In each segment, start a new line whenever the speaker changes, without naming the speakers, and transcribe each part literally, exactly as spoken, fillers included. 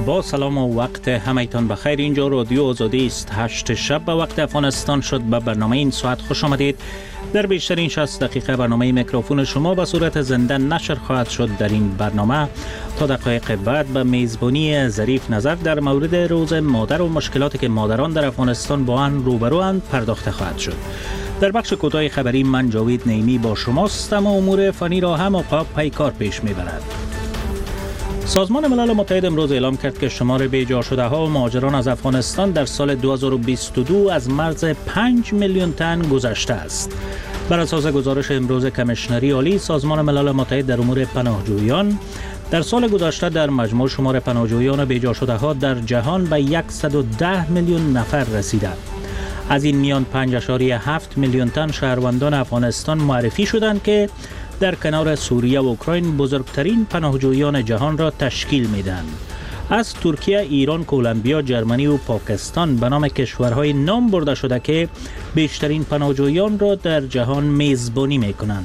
با سلام و وقت همایتان بخیر. اینجا رادیو آزادی است. هشت شب به وقت افغانستان شد. به برنامه این ساعت خوش آمدید. در بیشترین شصت دقیقه برنامه میکروفون شما به صورت زنده نشر خواهد شد. در این برنامه تا دقایق بعد به میزبانی ظریف نظر در مورد روز مادر و مشکلاتی که مادران در افغانستان با آن روبروند پرداخته خواهد شد. در بخش کوتاه خبری من جاوید نعیمی با شماستم و امور فنی را هم عقاب پیکار پیش میبرد. سازمان ملل متحد امروز اعلام کرد که شمار بی‌جا شده ها و مهاجران از افغانستان در سال دو هزار و بیست و دو از مرز پنج میلیون تن گذشته است. بر اساس گزارش امروز کمیشنری عالی سازمان ملل متحد در امور پناهجویان، در سال گذشته در مجموع شمار پناهجویان بی‌جا شده ها در جهان به صد و ده میلیون نفر رسیده. از این میان پنج ممیز هفت میلیون تن شهروندان افغانستان معرفی شدند که در کنار سوریه و اوکراین بزرگترین پناهجویان جهان را تشکیل میدهند. از ترکیه، ایران، کولومبیا، جرمنی و پاکستان به نام کشورهای نام برده شده که بیشترین پناهجویان را در جهان میزبانی میکنند.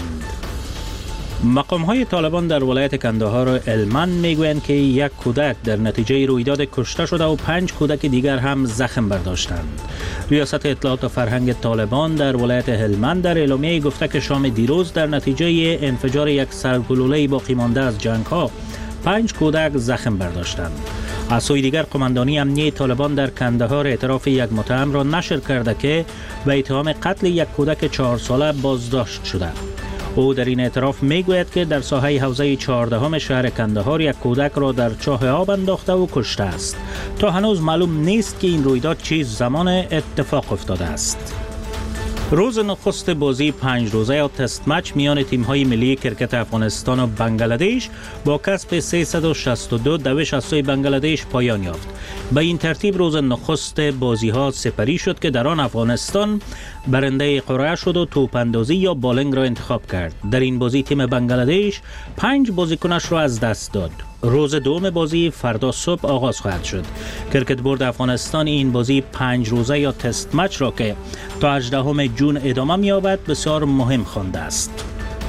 مقام‌های طالبان در ولایت کندهار و هلمند میگویند که یک کودک در نتیجه رویداد کشته شده و پنج کودک دیگر هم زخم برداشتند. ریاست اطلاعات و فرهنگ طالبان در ولایت هلمند در اعلامیه گفته که شام دیروز در نتیجه انفجار یک سرگلوله باقی مانده از جنگ‌ها پنج کودک زخم برداشتند. از سوی دیگر قماندانی امنیه طالبان در کندهار اعتراف یک متهم را نشر کرده که به اتهام قتل یک کودک چهار ساله بازداشت شده. او در این اعتراف میگوید که در ساحه حوزه چهاردهم شهر کندهار یک کودک را در چاه آب انداخته و کشته است. تا هنوز معلوم نیست که این رویداد چه زمان اتفاق افتاده است. روز نخست بازی پنج روزه یا تست مچ میان تیم‌های ملی کرکت افغانستان و بنگلادش با کسب سیصد و شصت و دو دوش از سوی بنگلادش پایان یافت. به این ترتیب روز نخست بازی‌ها سپری شد که در آن افغانستان برنده قرعه شد و توپ‌اندازی یا بالینگ را انتخاب کرد. در این بازی تیم بنگلادش پنج بازیکنش را از دست داد. روز دوم بازی فردا صبح آغاز خواهد شد. کرکت بورد افغانستان این بازی پنج روزه یا تست مچ را که تا هجدهم جون ادامه می‌یابد بسیار مهم خوانده است.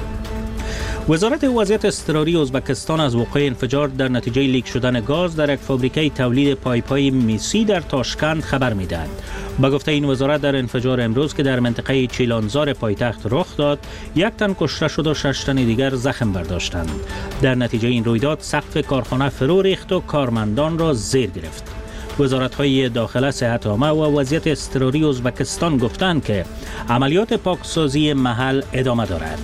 وزارت وضعیت اضطراری ازبکستان از وقوع انفجار در نتیجه لیک شدن گاز در یک فابریکه تولید پایپ‌های میسی در تاشکند خبر می‌دهد. با گفته این وزارت در انفجار امروز که در منطقه چیلانزار پایتخت رخ داد، یک تن کشته شد و شش تن دیگر زخم برداشتند. در نتیجه این رویداد سقف کارخانه فرو ریخت و کارمندان را زیر گرفت. وزارت‌های داخله، صحت عامه و وضعیت اضطراری ازبکستان گفتند که عملیات پاکسازی محل ادامه دارد.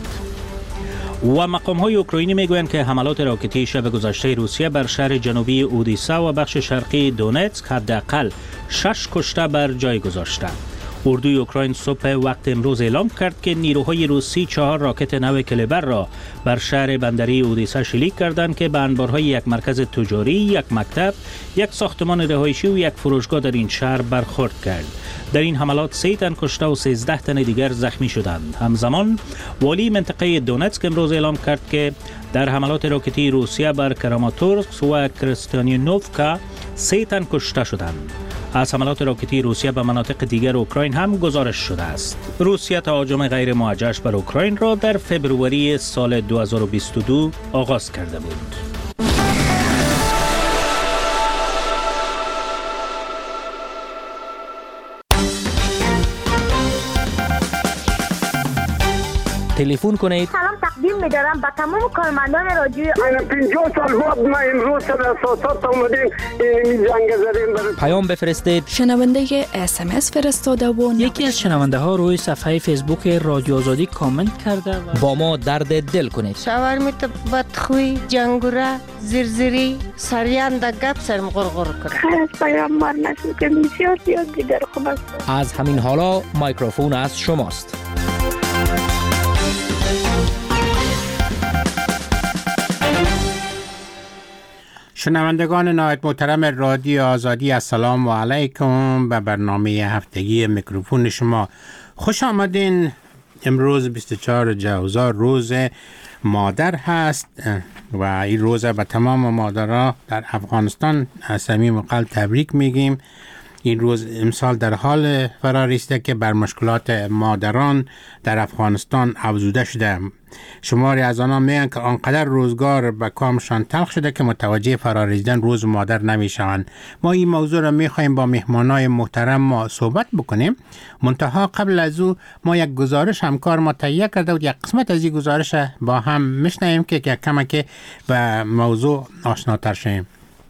و مقام‌های اوکراینی میگویند که حملات راکتی شب گذشته روسیه بر شهر جنوبی اودیسا و بخش شرقی دونتسک حداقل شش کشته بر جای گذاشته. اردوی اوکراین صبح وقت امروز اعلام کرد که نیروهای روسی چهار راکت نو کلیبر را بر شهر بندری اودیسا شلیک کردند که به انبارهای یک مرکز تجاری، یک مکتب، یک ساختمان رهایشی و یک فروشگاه در این شهر برخورد کرد. در این حملات سه تن کشته و سیزده تن دیگر زخمی شدند. همزمان والی منطقه دونتسک امروز اعلام کرد که در حملات راکتی روسیه بر کراماتورسک و کرستیانوفکا سه تن کشته شدند. از حملات راکتی روسیه به مناطق دیگر اوکراین هم گزارش شده است. روسیه تهاجم غیر موجهش بر اوکراین را در فوریه سال دو هزار و بیست و دو آغاز کرده بود.
تلفن کنید.
سلام تقدیم می‌دارم به تمام کارمندان رادیو.
من پنجاه سال بعد ما امروز در اساسات اومدیم این جنگ زدیم برای
پیام بفرستید.
شنونده اس ام اس فرستاده و
یکی از شنونده ها روی صفحه فیسبوک رادیو آزادی کامنت کرده و
با ما درد دل کنید.
شاورمیت بدخوی، جنگوره، زرزری، سریان در گپ سرم غرغر کنه.
خیلی از پیام مار نشد که بسیار زیاد دیگر خوب است.
از همین حالا مایکروفون از شماست.
شنوندگان نهایت محترم رادیو آزادی، السلام علیکم. به برنامه هفتگی میکروفون شما خوش آمدین. امروز بیست و چهارم جوزا روز مادر هست و این روز به تمام مادرها در افغانستان از صمیم قلب تبریک میگیم این روز امسال در حال فراری است که بر مشکلات مادران در افغانستان افزوده شده. شماری از آنها میگن که آنقدر روزگار به کامشان تلخ شده که متوجه فراریزیدن روز مادر نمیشوند. ما این موضوع را میخواهیم با مهمانای محترم ما صحبت بکنیم. منتها قبل از او ما یک گزارش همکار ما تهیه کرده و یک قسمت از این گزارش با هم میشنویم که کمک به موضوع آشناتر شویم.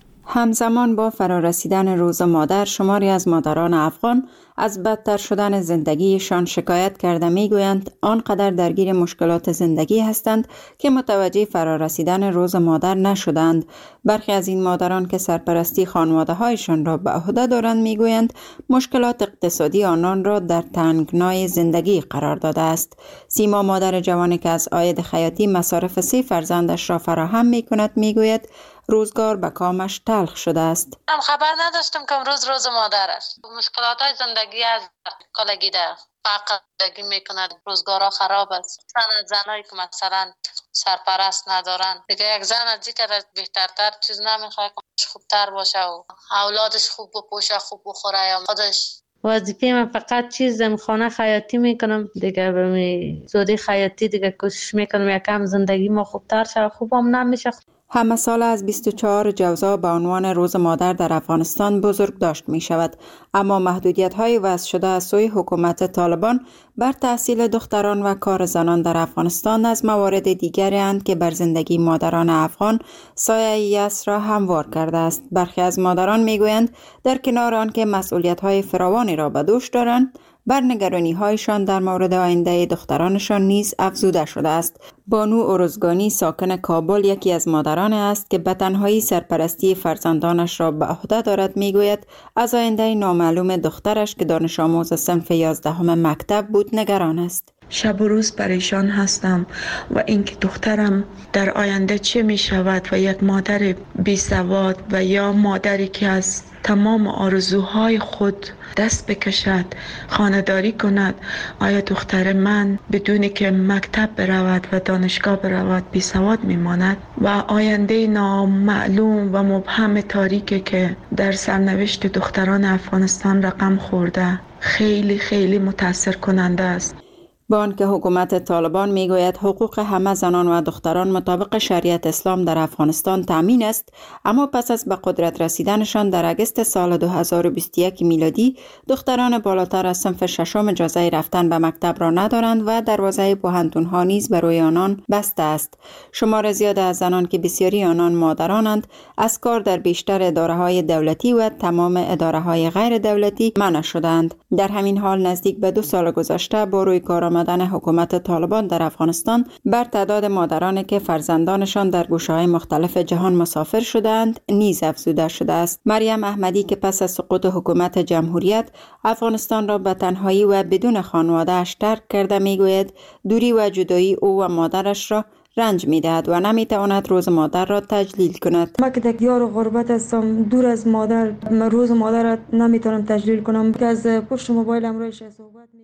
همزمان با فرارسیدن روز مادر، شماری از مادران افغان از بدتر شدن زندگیشان شکایت کرده میگویند آنقدر درگیر مشکلات زندگی هستند که متوجه فرارسیدن روز مادر نشدند. برخی از این مادران که سرپرستی خانواده هایشان را به عهده دارند میگویند مشکلات اقتصادی آنان را در تنگنای زندگی قرار داده است. سیما مادر جوانی که از عاید خیاطی مصارف سه فرزندش را فراهم میکند میگوید روزگار به کامش تلخ شده است.
هم خبر نداشتم که امروز روز مادر است. مشکلات های زندگی از کالگی ده فقط زندگی میکند. روزگارها خراب است. زن زنایی که مثلا سرپرست ندارن دیگه، یک زن از دیگه بهترتر چیز نمیخواد که خوبتر باشه و اولادش خوب بپوشه، خوب بخوره یا خودش. وظیفه من فقط چیز خانه خیاطی میکنم دیگه، به زودی خیاطی دیگه کوشش میکنم یکم زندگی ما خوبتر شه. خوبم نمیشه.
همه سال از بیست و چهار جوزا به عنوان روز مادر در افغانستان بزرگ داشت می شود، اما محدودیت های وضع شده از سوی حکومت طالبان بر تحصیل دختران و کار زنان در افغانستان از موارد دیگری اند که بر زندگی مادران افغان سایه یأس را هموار کرده است. برخی از مادران می گویند در کنار آن که مسئولیت های فراوانی را به دوش دارند، بر نگرانی هایشان در مورد آینده دخترانشان نیز افزوده شده است. بانو ارزگانی ساکن کابل یکی از مادران است که به تنهایی سرپرستی فرزندانش را به عهده دارد. میگوید از آینده نامعلوم دخترش که دانش آموز صنف یازدهم مکتب بود نگران است.
شب و روز پریشان هستم و اینکه دخترم در آینده چه می شود و یک مادر بی سواد و یا مادری که از تمام آرزوهای خود دست بکشد، خانه‌داری کند، آیا دختر من بدونی که مکتب برود و دانشگاه برود بی سواد می ماند و آینده نامعلوم و مبهم تاریکی که در سرنوشت دختران افغانستان رقم خورده خیلی خیلی متاثر کننده است.
با آنکه حکومت طالبان میگوید حقوق همه زنان و دختران مطابق شریعت اسلام در افغانستان تامین است، اما پس از به قدرت رسیدنشان در اگست سال دو هزار و بیست و یک میلادی دختران بالاتر از صنف ششم اجازه رفتن به مکتب را ندارند و دروازه پوهنتون‌ها نیز برای آنان بسته است. شمار زیاد از زنان که بسیاری آنان مادرانند از کار در بیشتر اداره‌های دولتی و تمام اداره‌های غیر دولتی منع شدند. در همین حال نزدیک به دو سال گذشته با روی کار آمدن حکومت طالبان در افغانستان بر تعداد مادرانی که فرزندانشان در گوشه‌های مختلف جهان مسافر شدند نیز افزوده شده است. مریم احمدی که پس از سقوط حکومت جمهوریت افغانستان را به تنهایی و بدون خانواده‌اش ترک کرده میگوید دوری و جدایی او و مادرش را رنج میدهد و نمیتواند روز مادر را تجلیل کند.
ما که در دیار غربت هستم، دور از مادر، روز مادر را نمیتونم تجلیل کنم که از پشت موبایلم رویش صحبت می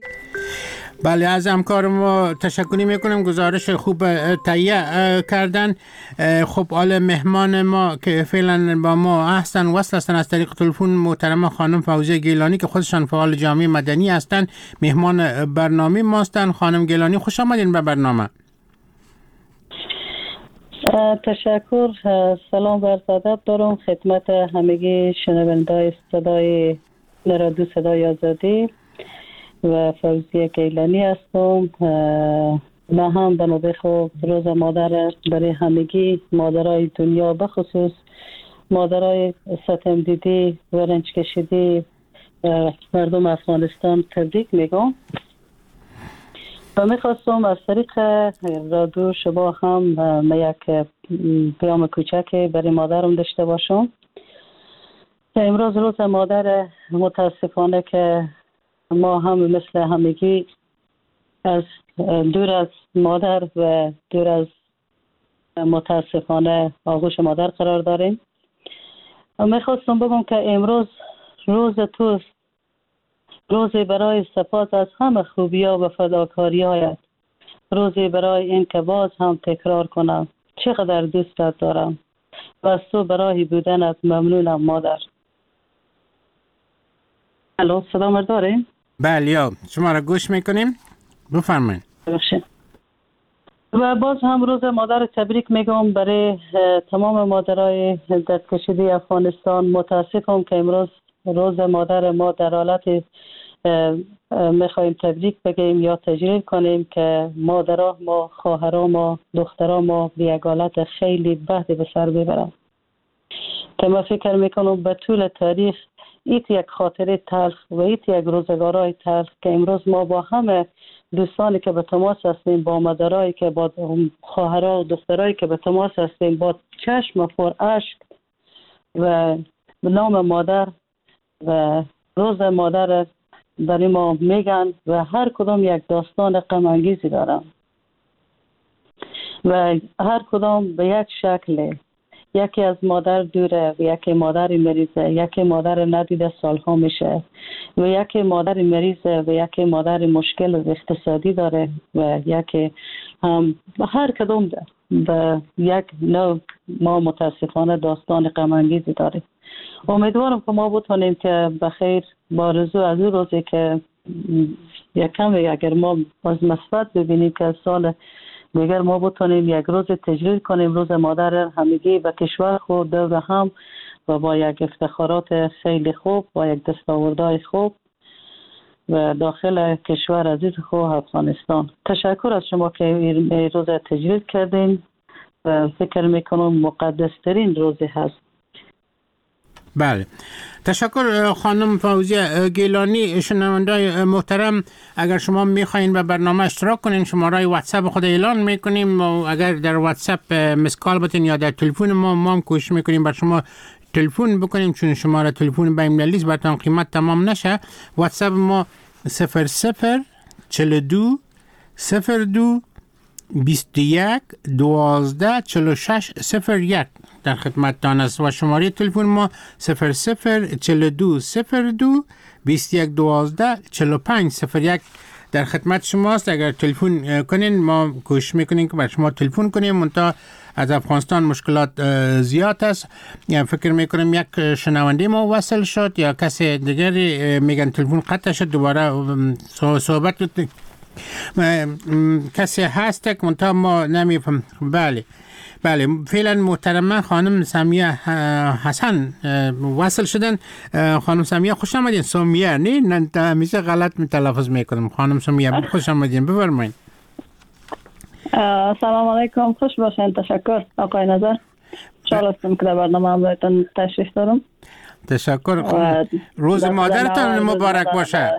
بله، از همکار ما تشکر میکنم، گزارش خوب تهیه کردن. خب حال مهمان ما که فعلا با ما هستن وصل هستن از طریق تلفن محترمه خانم فوزیه گیلانی که خودشان فعال جامعه مدنی هستن، مهمان برنامه ما هستن. خانم گیلانی خوش آمدین به برنامه.
تشکر. سلام و عرض ادب دارم خدمت همگی شنوندگان صدای رادیو صدای آزادی و فوزیه گیلانی هستم. ما هم به نوبه خود روز مادر برای همگی مادرای دنیا بخصوص مادرای ستم دیدی و رنج کشیدی مردم افغانستان تبریک میگم و میخواستم از طریق رادیو شما هم یک پیام کوچک برای مادرم داشته باشم. امروز روز مادر، متاسفانه که ما هم مثل همگی از دور از مادر و دور از متاسفانه آغوش مادر قرار داریم. میخواستم بگم که امروز روز توست، روزی برای سپاس از همه خوبی‌ها و فداکاری‌هایت، روزی برای این که باز هم تکرار کنم چقدر دوستت دارم و از تو برای بودنت ممنونم مادر. الو صدا داریم؟
بله یا شما را گوش میکنیم. بفرمایید.
باشه. و باز هم روز مادر تبریک میگم برای تمام مادرای دستکشیده افغانستان. متاسفم که امروز روز مادر ما در حالت میخوایم تبریک بگیم یا تجلیل کنیم که مادرها ما، خواهرها ما، دخترها ما به یک حالت خیلی بدی به سر میبرن که من فکر میکنم به طول تاریخ ایت یک خاطره تلخ و ایت یک روزگارای تلخ که امروز ما با همه دوستانی که به تماس هستیم، با مادرایی که با خواهرها و دخترایی که به تماس هستیم، با چشم پر اشک و به نام مادر و روز مادر برای ما میگن و هر کدام یک داستان غم انگیزی دارن و هر کدام به یک شکل. یکی از مادر دوره و یکی مادر مریضه، یکی مادر ندیده سالها میشه و یکی مادر مریضه و یکی مادر مشکل اقتصادی داره و یکی هم هر کدوم به یک نوع ما متاسفانه داستان غم انگیزی داره. امیدوارم که ما بتونیم که بخیر با رضا از اون روزی که یک کمی اگر ما از مثبت ببینیم که سال دیگر ما بتونیم یک روز تجلیل کنیم، روز مادر همگی و کشور خود دور هم و با یک افتخارات خیلی خوب، با یک دستاوردهای خوب و داخل کشور عزیز خود افغانستان. تشکر از شما که این روز تجلیل کردین و فکر میکنم مقدس ترین روزی هست.
بله تشکر خانم فوزیه گیلانی. شنوندای محترم، اگر شما میخواین به برنامه اشتراک کنین شماره واتساپ خود اعلان میکنیم و اگر در واتساپ مسکال بتین یا در تلفن ما ما هم کوشش میکنیم بر شما تلفن بکنیم، چون شماره تلفن بین المللی براتون قیمت تمام نشه. واتساپ ما صفر صفر چهل و دو صفر دو بیست و یک دوازده چهل و شش صفر یک در خدمتتان است و شماره تلفن ما صفر صفر چهل و دو صفر دو بیست و یک دوازده چهل و پنج صفر یک در خدمت شماست. اگر تلفن کنین ما کوشش میکنیم که بر شما تلفن کنیم، منتها از افغانستان مشکلات زیاد است. یا فکر میکنم یک شنونده ما وصل شد یا کسی دیگری میگن تلفن قطع شد، دوباره صحبت کسی هست که منتها ما نمیفهم. بله بله فعلا محترمه خانم سمیه حسن وصل شدن. خانم سمیه خوش آمدین. سمیه نه نه همیشه غلط می تلفظ میکنم. خانم سمیه خوش آمدین، بفرمایید.
سلام علیکم، خوش باشین. تشکر آقای نظر، خوشحال هستم که در برنامه همراهتون تشریف دارم.
تشکر. روز مادرتان مبارک باشه.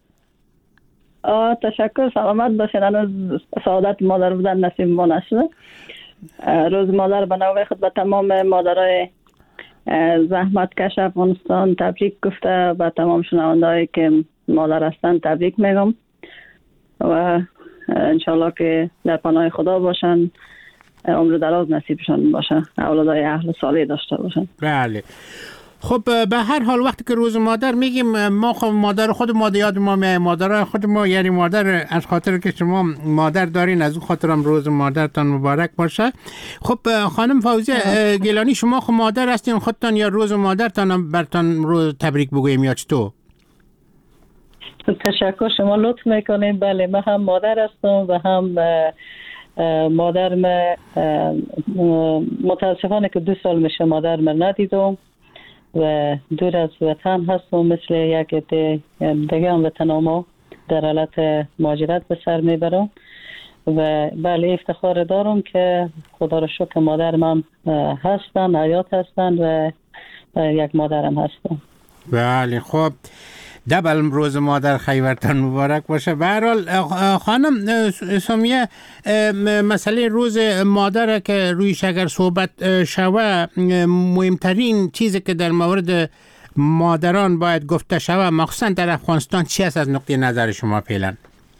آه تشکر، سلامت باشین. هنوز سعادت مادر بودن نصیب ما نشده. روز مادر به نوبه خود به تمام مادرای زحمتکش افغانستان تبریک گفته، به تمام شنوندهایی که مادر هستن تبریک میگم و انشالله که در پناه خدا باشن، عمر دراز نصیبشان باشه، اولادای اهل صالح داشته باشن.
بله خب به هر حال وقتی که روز مادر میگیم ما خب مادر خود ما یاد ما می مادر خود ما، یعنی مادر از خاطر که شما مادر دارین از اون خاطرم روز مادرتان مبارک باشه. خب خانم فوزیه گیلانی شما خب مادر هستین خودتان، یا روز مادرتان برتان روز تبریک بگویم یا چطور؟
تشکر، شما لطف میکنین. بله من هم مادر هستم و هم مادر من متاسفانه که دو سال میشه مادر من ندیدم و دور از وطن هستم، مثل یک دیگه هم وطن ما در حالت مهاجرت به سر میبرم و بله افتخار دارم که خدا رو شکر مادر من هستن، حیات هستن و یک مادرم هستن.
بله خب دبل روز مادر خیورتان مبارک باشه. به هر حال خانم سمیه مسئله روز مادر که رویش اگر صحبت شوه، مهمترین چیزی که در مورد مادران باید گفته شوه مخصوصا در افغانستان چی است از نقطه نظر شما فعلا؟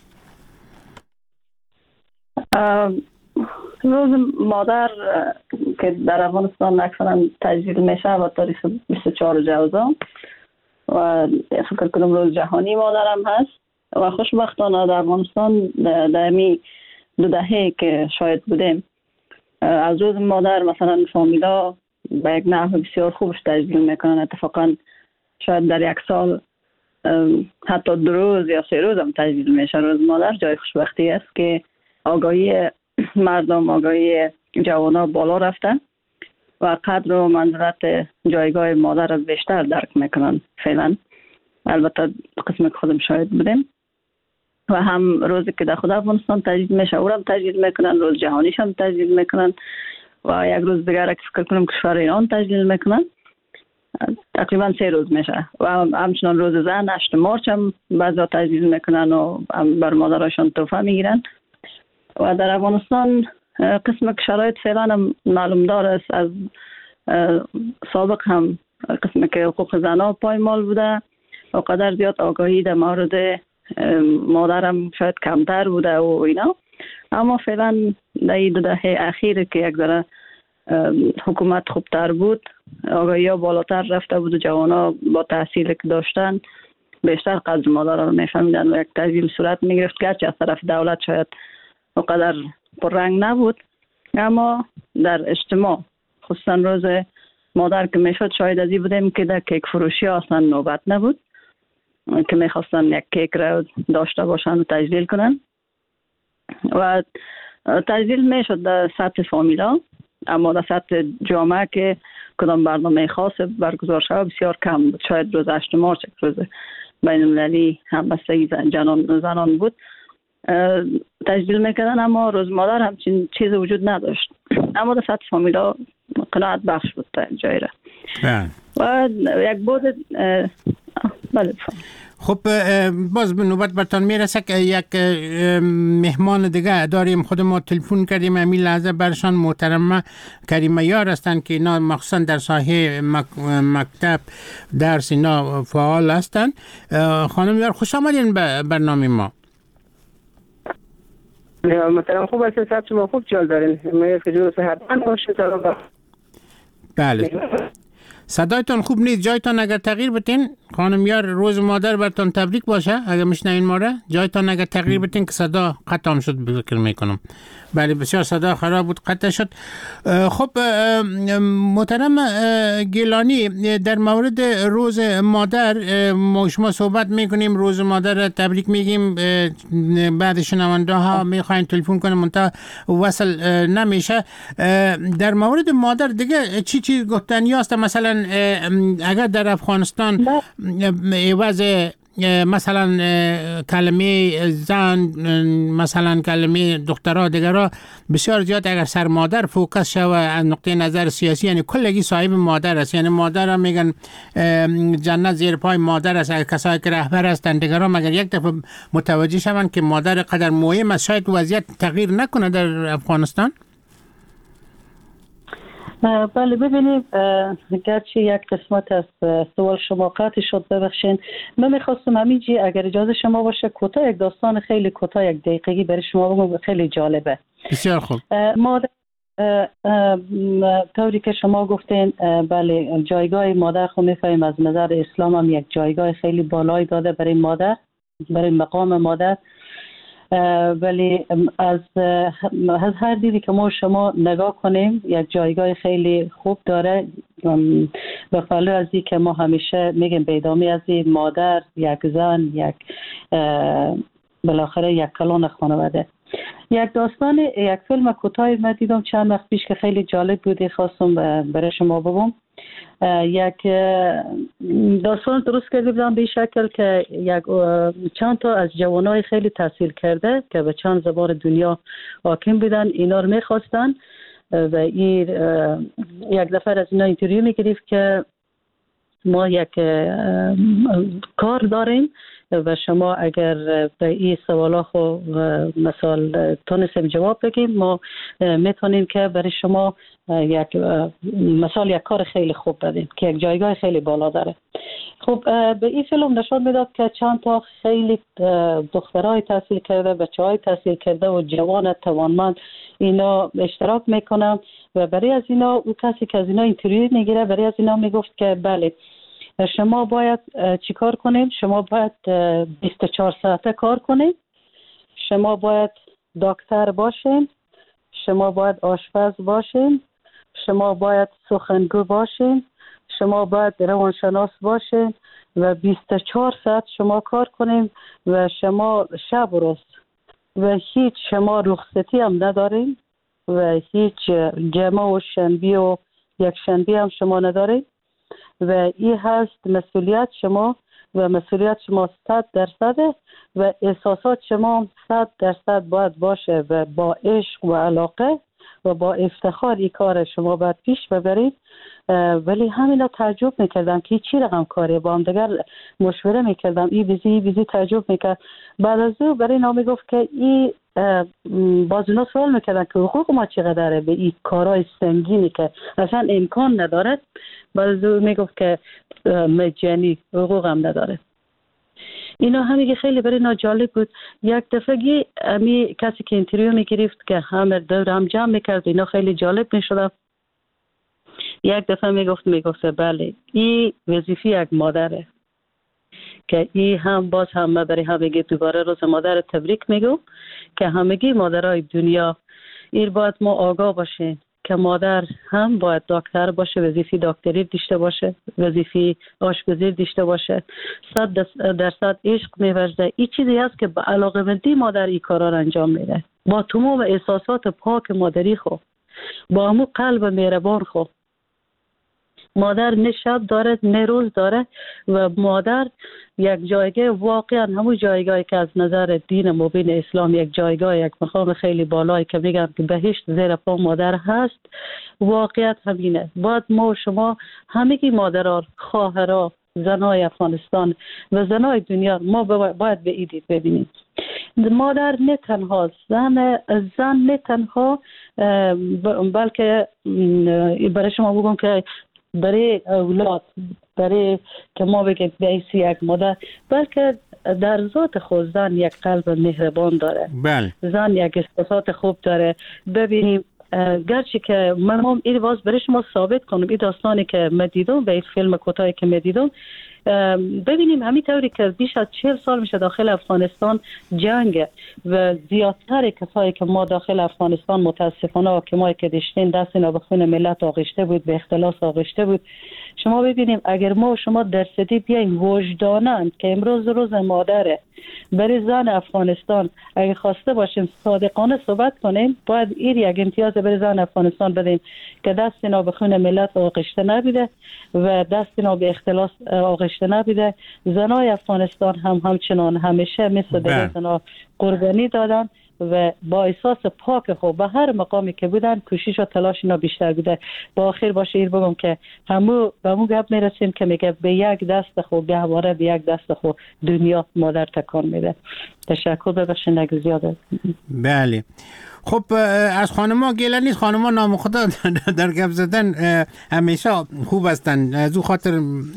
روز مادر که در افغانستان اکثرا تجلیل میشه با تاریخ بیست و چهار جوزا و فکر کنم روز جهانی مادرم هست و خوشبختانه در افغانستان در می دو دهه که شاید بودیم از روز مادر مثلا فامیلا به یک نحو بسیار خوبش تجلیل میکنن. اتفاقا شاید در یک سال حتی دو روز یا سه روز هم تجلیل میشه روز مادر، جای خوشبختی است که آگاهی مردم، آگاهی جوانا بالا رفتن و قدر و منزلت جایگاه مادر را بیشتر درک میکنن فعلا. البته قسم که خودم شاهد بودیم و هم روزی که در خود افغانستان تجدید میشه او هم تجدید میکنن، روز جهانیش هم تجدید میکنن و یک روز دیگر که فکر کنم کشور ایران تجدید میکنن. تقریبا سه روز میشه و همچنان روز زن هشت مارچ هم بعضا تجدید میکنن و بر مادرشان تحفه میگیرن. و در افغانستان قسم که شرایط فعلا هم معلوم دار است، از سابق هم قسم که حقوق زنها پایمال بوده و قدر زیاد آگاهی در مورد مادرم شاید کمتر بوده و اینا. اما فعلا در این دو دهه اخیر که یک ذره حکومت خوبتر بود، آگاهی ها بالاتر رفته بود و جوانا با تحصیل که داشتن بیشتر قدر مادر رو میفهمیدن و یک تجدید صورت میگرفت، گرچه از طرف دولت شاید اونقدر پررنگ نبود، اما در اجتماع خصوصا روز مادر که میشد شاید ازی بودیم که در کیک فروشی اصلا نوبت نبود که میخواستن یک کیک را داشته باشن و تجلیل کنن و تجلیل میشد در سطح فامیلا، اما در سطح جامعه که کدام برنامه خاص برگزار شد بسیار کم بود. شاید روز هشت مارچ روز بین المللی همبستگی زنان زنان بود تجلیل میکردن، اما روز مادر همچین چیز وجود نداشت. اما در سطح فامیلا قناعت بخش بود تا جایی را و یک بود. بله
خب باز به نوبت برتان میرسه که یک مهمان دیگه داریم. خود ما تلفن کردیم همین لحظه برشان محترمه کریمه یار هستند که اینا مخصوصا در ساحه مکتب درس اینا فعال هستند. خانم یار خوش آمدین به برنامه ما.
محترم خوب هستین، صحت شما خوب چال دارین؟ میگه که جو صحتمند باشین.
بله صدایتان خوب نیست، جایتان اگر تغییر بتین. خانم یار روز مادر برتان تبریک باشه. اگر میشنوین ما را جایتان اگر تغییر بتین که صدا قطع شد بذکر میکنم. بله بسیار صدا خراب بود، قطع شد. خب محترم گیلانی، در مورد روز مادر ما شما صحبت میکنیم، روز مادر را تبریک میگیم، بعد شنونده ها میخواین تلفن کنیم منتها وصل نمیشه. در مورد مادر دیگه چی چی گفتنی است؟ مثلا اگر در افغانستان عوض مثلا کلمه زن، مثلا کلمه دخترها دیگرها بسیار زیاد اگر سر مادر فوکس شوه از نقطه نظر سیاسی، یعنی کلگی صاحب مادر است، یعنی مادر هم میگن جنت زیر پای مادر است. اگر کسایی که رهبر هستند دیگرها مگر یک دفعه متوجه شوند که مادر قدر مهم است، شاید وضعیت تغییر نکنه در افغانستان.
بله ببینید، گرچه یک قسمت از سوال شما قطع شد ببخشین، من میخواستم همینجی اگر اجازه شما باشه کوتاه یک داستان خیلی کوتاه یک دقیقه‌ای برای شما بگم، خیلی جالبه.
بسیار خوب.
مادر طوری که شما گفتین، بله جایگاه مادر خو میفهمیم از نظر اسلام هم یک جایگاه خیلی بالایی داده برای مادر، برای مقام مادر. ولی از از هر دیدی که ما شما نگاه کنیم یک جایگاه خیلی خوب داره. به فالو از این که ما همیشه میگیم بیدامی از این مادر یک زن، یک بالاخره یک کلان خانواده. یک داستان یک فیلم کوتاهی من دیدم چند وقت پیش که خیلی جالب بودی، خواستم برای شما بگم. یک داستان درست کرده بودم به شکل که یک چند تا از جوانای خیلی تحصیل کرده که به چند زبان دنیا حاکم بودن، اینا رو میخواستن و این یک دفعه از اینا اینترویو میگرفت که ما یک کار داریم و شما اگر به این سوالا خو مثال تونستیم جواب بگیم، ما میتونیم که برای شما یک مثال یک کار خیلی خوب بدیم که یک جایگاه خیلی بالا داره. خب به این فیلم نشان میداد که چند تا خیلی دخترای تحصیل کرده، بچهای تحصیل کرده و جوان توانمند اینا اشتراک میکنن و برای از اینا او کسی که از اینا اینترویو میگیره برای از اینا میگفت که بله شما باید چی کار کنید؟ شما باید بیست و چهار ساعته کار کنید، شما باید دکتر باشین، شما باید آشپز باشین، شما باید سخنگو باشین، شما باید روانشناس باشین، و بیست و چهار ساعت شما کار کنیم و شما شب و روز و هیچ شما رخصتی هم نداریم و هیچ جمعه و شنبه و یک شنبه هم شما نداریم و این هست مسئولیت شما و مسئولیت شما صد درصده و احساسات شما صد درصد باید باشه و با عشق و علاقه و با افتخار این کار شما باید پیش ببرید. ولی همینا تعجب میکردم که چی رقم کاری با هم دیگر مشوره میکردم ای بیزی ای بیزی تعجب میکرد. بعد از او برای نامی گفت که ای باز اونا سوال میکردن که حقوق ما چقدره به این کارهای سنگینی که اصلا امکان نداره. بعد از او میگفت که مجانی حقوق هم نداره. اینا همیگه خیلی برای نا جالب بود. یک دفعه امی کسی که انتریو میگرفت که همه دور هم جمع میکرد اینا خیلی جالب میشد. یک دفعه میگفت میگفت بله این وظیفه یک مادره که این هم باز هم برای همگی دوباره روز مادر تبریک میگم که همگی مادرای دنیا این باید ما آگاه باشیم که مادر هم باید دکتر باشه، وظیفه دکتری داشته باشه، وظیفه آشپزی داشته باشه، صد درصد عشق می‌ورزه. این چیزی است که به علاقه‌مندی مادر این کارا رو انجام میده با تمام احساسات پاک مادری خو، با همون قلب مهربان خو. مادر نه شب داره نه روز داره و مادر یک جایگاه واقعا همون جایگاهی که از نظر دین مبین اسلام یک جایگاه یک مقام خیلی بالایی که میگن که بهشت زیر پا مادر هست، واقعیت همینه. باید ما و شما همگی مادرها، خواهرها، زنای افغانستان و زنای دنیا ما باید به ایدی ببینیم. مادر نه تنها زن زن نه تنها بلکه برای شما بگم که برای اولاد، برای که ما بگیم بیسی یک مادر، بلکه در ذات خود زن یک قلب مهربان داره.
بله.
زن یک احساسات خوب داره. ببینیم گرچه که من هم این باز برای شما ثابت کنم این داستانی که من دیدم به این فیلم کوتاهی که من دیدم، ببینیم همین طوری که بیش از چهل سال میشه داخل افغانستان جنگ و زیادتر کسایی که ما داخل افغانستان متاسفانه که ما که داشتیم دست اینا به خون ملت آغشته بود، به اختلاس آغشته بود. شما ببینیم اگر ما و شما درصدی بیایم وجدانن که امروز روز مادره برای زن افغانستان اگر خواسته باشیم صادقانه صحبت کنیم، باید این یک امتیاز برای زن افغانستان بدیم که دست اینا به خون ملت آغشته نبیده و دست اینا به اختلاس آغشته نبیده. زنای افغانستان هم همچنان همیشه مثل دیگر زنا قربانی دادن و با احساس پاک خود به هر مقامی که بودن کوشش و تلاش اینا بیشتر بوده. با آخر باشه ایر بگم که همو به همون گپ میرسیم که میگه به یک دست خود گهواره به یک دست خود دنیا مادر تکان میده. تشکر، ببخشید اگه زیاده.
بله. خب از خانم‌ها گله نیست، خانم‌ها نام خدا در گپ زدن همیشه خوب هستن. از او خاطر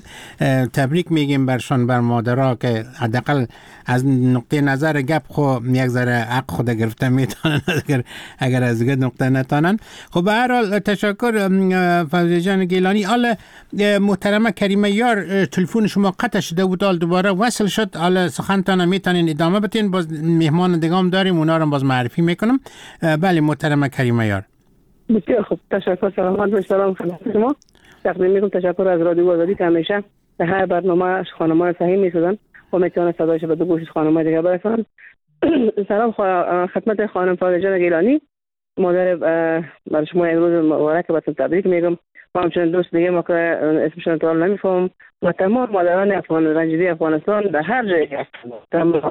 تبریک میگیم برشان، بر مادرها که حداقل از نقطه نظر گپ خو یک ذره حق خود گرفته میتونن اگر اگر از دیگه نقطه نتونن. خب به هر حال تشکر فوزیه جان گیلانی. حالا محترمه کریمه یار تلفن شما قطع شده بود، حال دوباره وصل شد. حالا سخنتان میتونین ادامه بدین، باز مهمان دیگه هم داریم اونا رو باز معرفی میکنم. بله محترمه کریمه یار.
بسیار خوب، تشکر. سلامت و سلام خدمت شما. تقدیم میکنم تشکر از رادیو آزادی که همیشه به هر برنامه خانم‌ها صحیح میسازن و میتونه صدایش به دو گوش خانم‌ها دیگه برسونن. سلام خدمت خانم فوزیه جان گیلانی، مادر برای شما امروز مبارک و تبریک میگم. و همچنین دوست دیگه ما که اسمشون انتقال نمیفهم و تمام مادران افغان رنجیده افغانستان در هر جایی هستن، تمام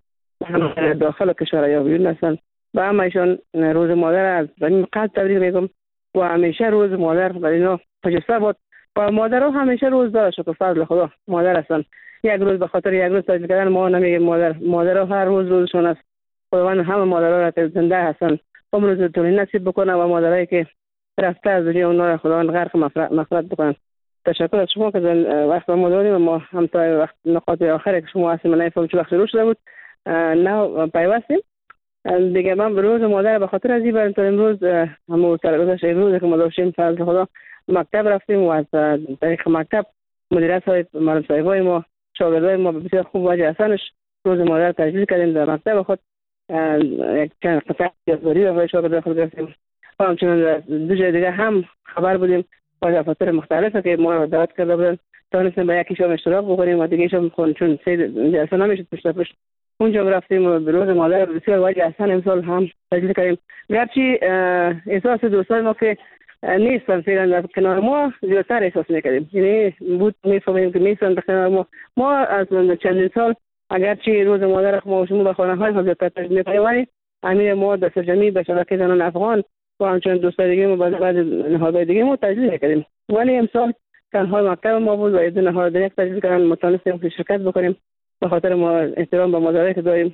داخل کشور یا بیرون هستن و همشون روز مادر از این قد تبریک میگم و همیشه روز مادر برای اینا خجسته بود و مادرها همیشه روز داره. شکر فضل خدا مادر هستن. یک روز به خاطر یک روز تاجیل کردن ما نمیگیم مادر، مادرها هر روز روزشون است. خداوند همه مادرها را زنده هستن عمر طولانی نصیب بکنه و مادرایی که رفته از دنیا اونا را خداوند غرق مغفرت بکنن. تشکر از شما که وقت ما دادیم و ما هم تا وقت نقاط آخری که شما هستیم من نفهم چه وقت شروع شده بود نه پیوستیم دیگه. من به روز مادر به خاطر از این بریم تا امروز همون سرگذشت امروز که ما داشتیم فضل خدا مکتب رفتیم و از طریق مکتب مدیرت های معلم صاحبای ما شاگردای ما به بسیار خوب واجه هستنش روز مادر تجلیل کردیم در مکتب خود. یک چند قطعه یادگاری رو برای شاگردای خود گرفتیم و همچنین دو جای دیگه هم خبر بودیم و دفاتر مختلفه که ما رو دعوت کرده بودن تانستیم با یکیش هم اشتراک بکنیم و دیگه هم خون چون سه جلسه نمیشه پشت پشت اونجا رفتیم و به روز مادر بسیار واجه اصلا امسال هم تجلیل کردیم. گرچه احساس دوستای ما که نیستن فعلا در کنار ما زیادتر احساس میکردیم، یعنی بود میفهمیم که نیستن در کنار ما. ما از چندین سال اگرچه روز مادر ما و شما به خانه های زیادتر تجلیل میکنیم ولی امیر ما دست جمعی به شبکه زنان افغان و همچنین دوستای دیگه ما بعد نهادهای دیگه ما تجلیل میکردیم. ولی امسال تنها مکتب ما بود و از نهاد یک تجلیل کردن متونستیم که شرکت بکنیم به خاطر ما احترام به مادرایی که داریم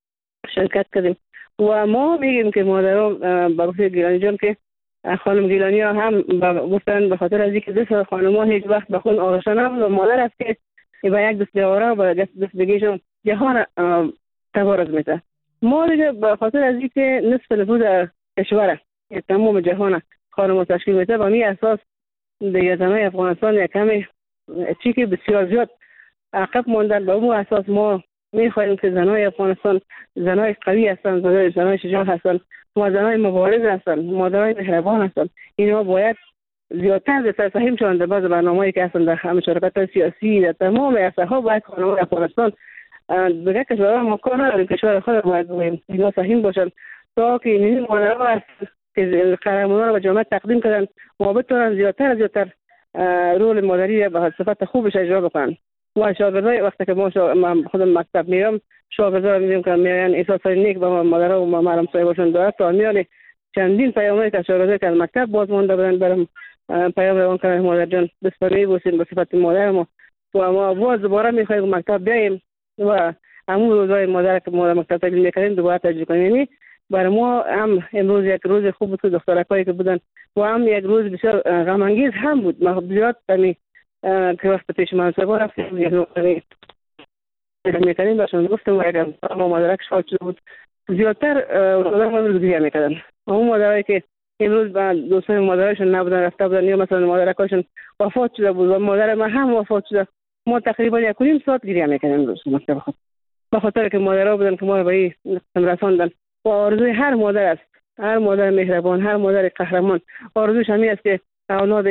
شرکت کردیم. و ما میگیم که مادران به گفته گیلانی جان که خانم گیلانی ها هم گفتن به خاطر از اینکه دست خانم ها هیچ وقت به خون آغشته نبود و مادر است که به یک دست بیاوره و دست دیگهشون جهان تبارز میده. ما دیگه به خاطر از اینکه نصف نفوذ کشور تمام جهان خانم ها تشکیل میده و می اساس دیگه زنای افغانستان یک کمی چی که بسیار زیاد عقب ماندن. به اون اساس ما میخواهیم که زنای افغانستان زنای قوی هستن، زنای شجاع هستن، ما زنای مبارز هستن، مادرای مهربان هستن. اینا باید زیادتر در تفهیم شوند در بعض برنامه‌ای که هستن در مشارکت سیاسی در تمام عرصه‌ها. باید خانم‌های افغانستان دیگه کشورها ما کار نداریم، کشور خود باید بگوییم اینا فهیم باشن تا که این مادرها هست که قهرمانان رو به جامعه تقدیم کردن و بتونن زیادتر زیادتر رول مادری به صفت خوبش اجرا بکنن. و شاگردای وقتی که ما خودم مکتب میرم شاگردا میگم که میان احساس نیک با مادرها و معلم صاحبشون داره تا میان چندین پیامایی که شاگردای که مکتب باز مونده بودن برام پیام روان کردن مادر جان بسپاری باشین به صفت مادر ما و ما باز دوباره میخوایم مکتب بیایم و همون روزای مادر که ما مکتب تجلیل میکنیم دوباره تجلیل کنیم. یعنی برای ما هم امروز یک روز خوب بود که دخترکایی که بودن و هم یک روز بسیار غم انگیز هم بود. ما زیاد تمی که وقت پیش منصبه رفتیم یک نقطه میکنیم باشون گفتم و اگر ما مادرک شاد شده بود زیادتر مادر ما رو گریه میکردن. اون مادرهایی که امروز با دوستای مادرشون نبودن رفته بودن یا مثلا مادرکاشون وفات شده بود و مادر من هم وفات شده ما تقریبا یک و نیم ساعت گریه میکنیم امروز مکتب خود به خاطر که مادرها بودن که ما رو به این رساندن. و آرزوی هر مادر است، هر مادر مهربان، هر مادر قهرمان آرزوش همین است که اولاد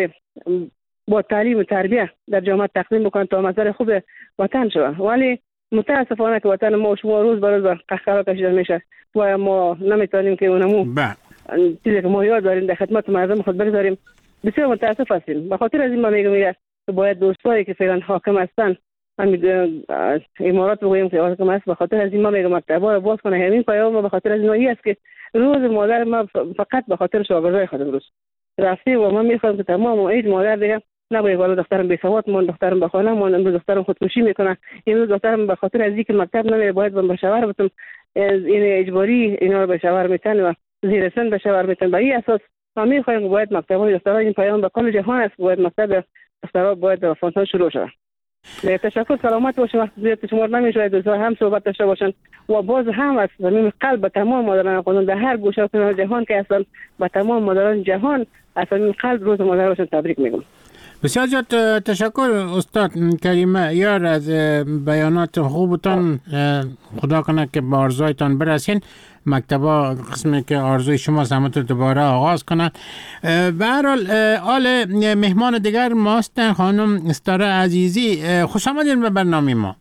با تعلیم و تربیت در جامعه تقدیم بکنن تا مظهر خوب وطن شود. ولی متاسفانه که وطن ما شما روز به روز به قهقرا کشیده میشه و ما نمیتونیم که اونمو چیزی که ما یاد داریم در خدمت مردم خود بگذاریم. بسیار متاسف هستیم. به خاطر از این ما میگم که باید دوستایی که فعلا حاکم هستن همین امارات بگوییم که حاکم است، به خاطر از این ما میگم مکتبا رو باز کنه. همین پیام به خاطر از این است که روز مادر ما فقط به خاطر شاگردای خود روز رفته و ما میخوایم که تمام این مادر دیگه نباید والا دخترم بی سواد مون، دخترم به خانه مون، امروز دخترم خودکشی میکنه، امروز دخترم به خاطر از اینکه مکتب نمیره باید به شوهر بتم این اجباری اینا رو به شوهر میتن و زیر سن به شوهر میتن. به این اساس ما میخوایم باید مکتب‌های دخترها این پیام به کل جهان است، باید مکتب دخترها باید در افغانستان شروع شود. تشکر، سلامت باشین. وقت زیاد شما نمیشه دوستان هم صحبت داشته باشن و باز هم از زمین قلب به تمام مادران افغانستان در هر گوشه و جهان که هستن به تمام مادران جهان از زمین قلب روز مادرشون تبریک میگم.
بسیار زیاد تشکر استاد کریمه یار از بیانات خوبتان. خدا کنه که با آرزویتان برسین، مکتبا قسمی که آرزوی شما زحمت دوباره آغاز کنند. به هر حال آل مهمان دیگر ماست خانم استاره عزیزی، خوش آمدین به برنامه ما.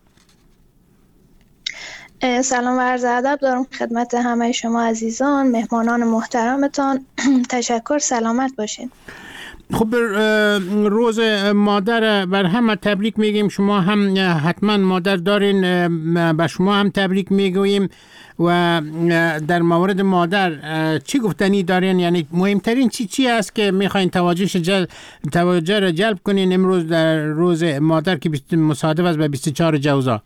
سلام و عرض ادب دارم خدمت همه شما عزیزان مهمانان محترمتان. تشکر، سلامت باشین.
خب روز مادر بر همه تبریک میگیم، شما هم حتما مادر دارین، به شما هم تبریک میگوییم. و در مورد مادر چی گفتنی دارین؟ یعنی مهمترین چی چی است که میخواین توجهش جل... توجه را جلب کنین امروز در روز مادر که مصادف است به بیست و چهار جوزا؟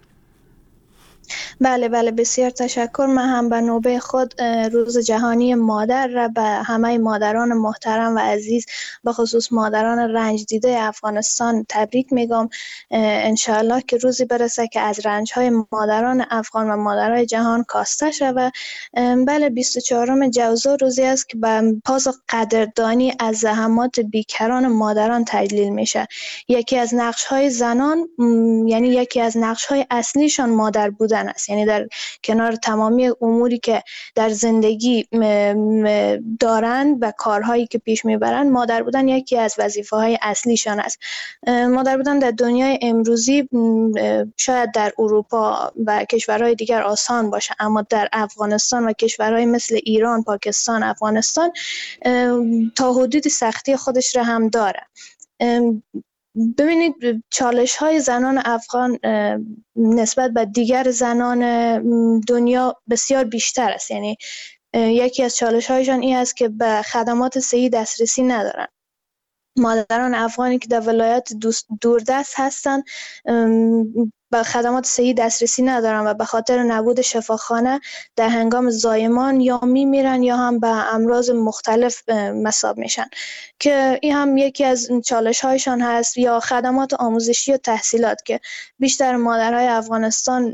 بله بله بسیار تشکر. من هم به نوبه خود روز جهانی مادر را به همه مادران محترم و عزیز به خصوص مادران رنج دیده افغانستان تبریک میگم. انشاءالله که روزی برسه که از رنجهای مادران افغان و مادرای جهان کاسته شود. بله بیست و چهارم جوزا روزی است که به پاس قدردانی از زحمات بیکران مادران تجلیل میشه. یکی از نقش‌های زنان یعنی یکی از نقش‌های اصلیشان مادر بودن بودن است. یعنی در کنار تمامی اموری که در زندگی دارند و کارهایی که پیش میبرند، مادر بودن یکی از وظیفه‌های اصلیشان است. مادر بودن در دنیای امروزی شاید در اروپا و کشورهای دیگر آسان باشه، اما در افغانستان و کشورهای مثل ایران، پاکستان، افغانستان تا حدودی سختی خودش را هم داره. ببینید چالش های زنان افغان نسبت به دیگر زنان دنیا بسیار بیشتر است. یعنی یکی از چالش هایشان این است که به خدمات صحی دسترسی ندارن. مادران افغانی که در ولایات دوردست هستند به خدمات صحی دسترسی ندارن و به خاطر نبود شفاخانه در هنگام زایمان یا میمیرن یا هم به امراض مختلف مصاب میشن که این هم یکی از چالش هایشان هست. یا خدمات آموزشی و تحصیلات که بیشتر مادرهای افغانستان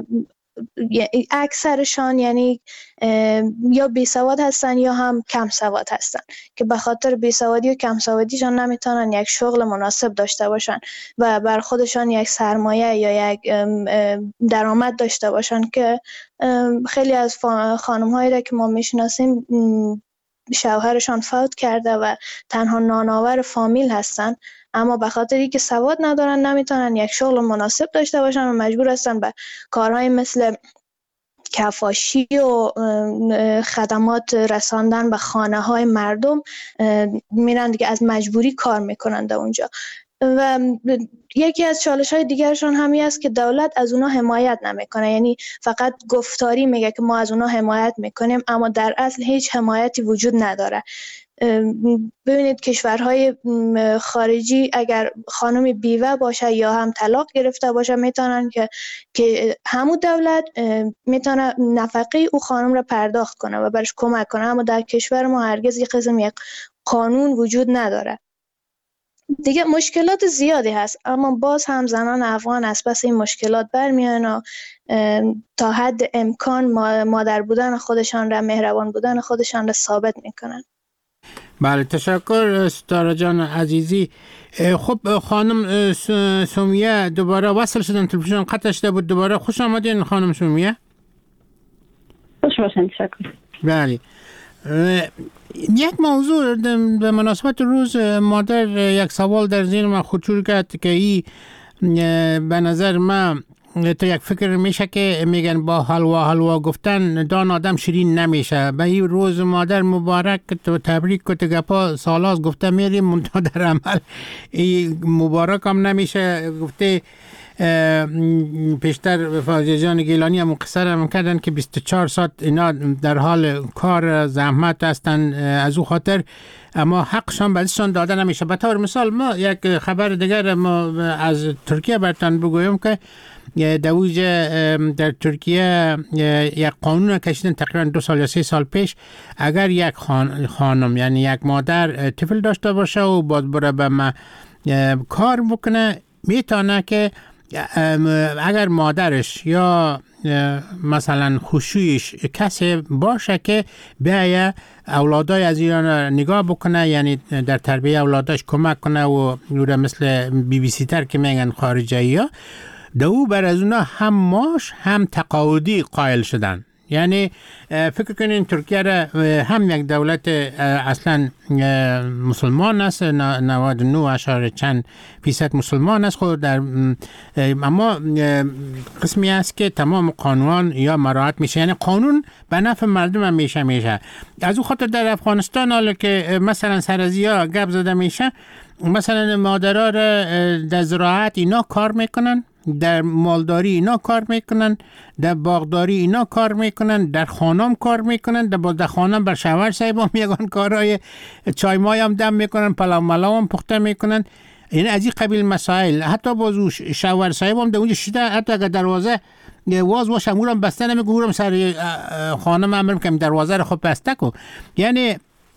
اکثرشان یعنی یا بیسواد هستن یا هم کم سواد هستن که به خاطر بیسوادی و کم سوادیشان نمیتونن یک شغل مناسب داشته باشن و بر خودشان یک سرمایه یا یک درآمد داشته باشن که خیلی از خانم هایی را که ما میشناسیم شوهرشان فوت کرده و تنها نانآور فامیل هستن، اما به خاطر اینکه سواد ندارن نمیتونن یک شغل مناسب داشته باشن و مجبور هستن به کارهای مثل کفاشی و خدمات رساندن به خانه های مردم میرن دیگه، از مجبوری کار میکنن در اونجا. و یکی از چالش های دیگرشون همی است که دولت از اونا حمایت نمیکنه، یعنی فقط گفتاری میگه که ما از اونا حمایت میکنیم اما در اصل هیچ حمایتی وجود نداره. ببینید کشورهای خارجی اگر خانمی بیوه باشه یا هم طلاق گرفته باشه میتونن که که همون دولت میتونه نفقه او خانم را پرداخت کنه و برش کمک کنه، اما در کشور ما هرگز یک قسم یک قانون وجود نداره. دیگه مشکلات زیادی هست، اما باز هم زنان افغان از پس این مشکلات برمیان و تا حد امکان مادر بودن خودشان را، مهربان بودن خودشان را ثابت میکنن.
بله تشکر ستاره جان عزیزی. خب خانم سومیه دوباره وصل شدن، تلفنشون قطع شده بود. دوباره خوش آمدین خانم سومیه.
خوش باشین. تشکر.
بله یک موضوع به مناسبت روز مادر یک سوال در ذهن من خطور کرد که این به نظر من تو یک فکر میشه که میگن با حلوا حلوا گفتن دان آدم شیرین نمیشه. به این روز مادر مبارک تو تبریک کت گپا سالاز گفته میریم منتها در عمل این مبارک هم نمیشه. گفته پیشتر فاضل جان گیلانی هم قصه هم کردن که بیست و چهار ساعت اینا در حال کار زحمت هستن از او خاطر، اما حقشان بازشان داده نمیشه. به طور مثال ما یک خبر دیگر ما از ترکیه براتون بگویم که دویج در ترکیه یک قانون کشیدن تقریبا دو سال یا سه سال پیش، اگر یک خان خانم یعنی یک مادر طفل داشته باشه و باید بره به ما کار بکنه، میتونه که اگر مادرش یا مثلا خوشویش کسی باشه که بیایه اولادای از ایران نگاه بکنه، یعنی در تربیه اولاداش کمک کنه و دوره مثل بی بی سی تر که میگن خارجی ها، دو بر از اونا هم معاش هم تقاعدی قائل شدن. یعنی فکر کنین ترکیه را هم یک دولت اصلا مسلمان است، نود و نه اشار چند فیصد مسلمان است خود در، اما قسمی است که تمام قانون یا مراعات میشه، یعنی قانون به نفع مردم هم میشه میشه از او خاطر در افغانستان حالا که مثلا سرزیا گپ زده میشه، مثلا مادرها را در زراعت اینا کار میکنن، در مالداری اینا کار میکنن، در باغداری اینا کار میکنن، در خانم کار میکنن، در در خانم بر شوهر صاحب هم میگن کارهای چای مای هم دم میکنن، پلاو ملاو هم پخته میکنن. یعنی از این قبیل مسائل حتی بازو شوهر صاحب هم در اونجا شده، حتی اگر دروازه واز و شمورم بسته نمیگه گورم سر خانم امرم که دروازه رو خود بسته کو. یعنی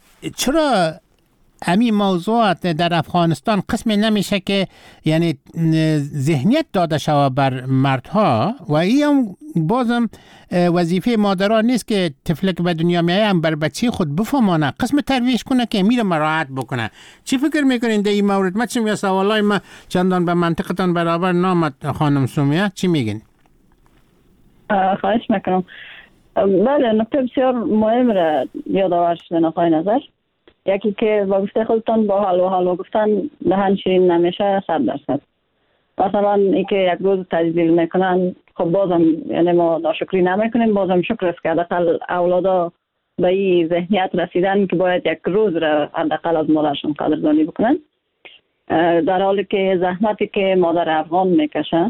چرا همین موضوعات در افغانستان قسمی نمیشه که یعنی ذهنیت داده شود بر مردها و این هم بازم وظیفه مادران نیست که طفلی که به دنیا میایه هم بر بچه خود بفهمانه، قسم ترویج کنه که میره مراعات بکنه. چی فکر میکنین در این مورد؟ من چیم یا سوالای ما چندان به منطقتان برابر نامد خانم سومیه، چی میگین؟
خواهش میکنم. بله، نکته بسیار مهم را یادآور شدن آقای نظر. یکی که با گفته خودتان با حال و حال و گفتن دهن شیرین نمیشه، صد درصد. مثلا ای که یک روز تجلیل میکنن، خب بازم یعنی ما ناشکری نمیکنیم، بازم شکر است که حداقل اولادا به این ذهنیت رسیدن که باید یک روز را حداقل از مادرشون قدردانی بکنن، در حالی که زحمتی که مادر افغان میکشه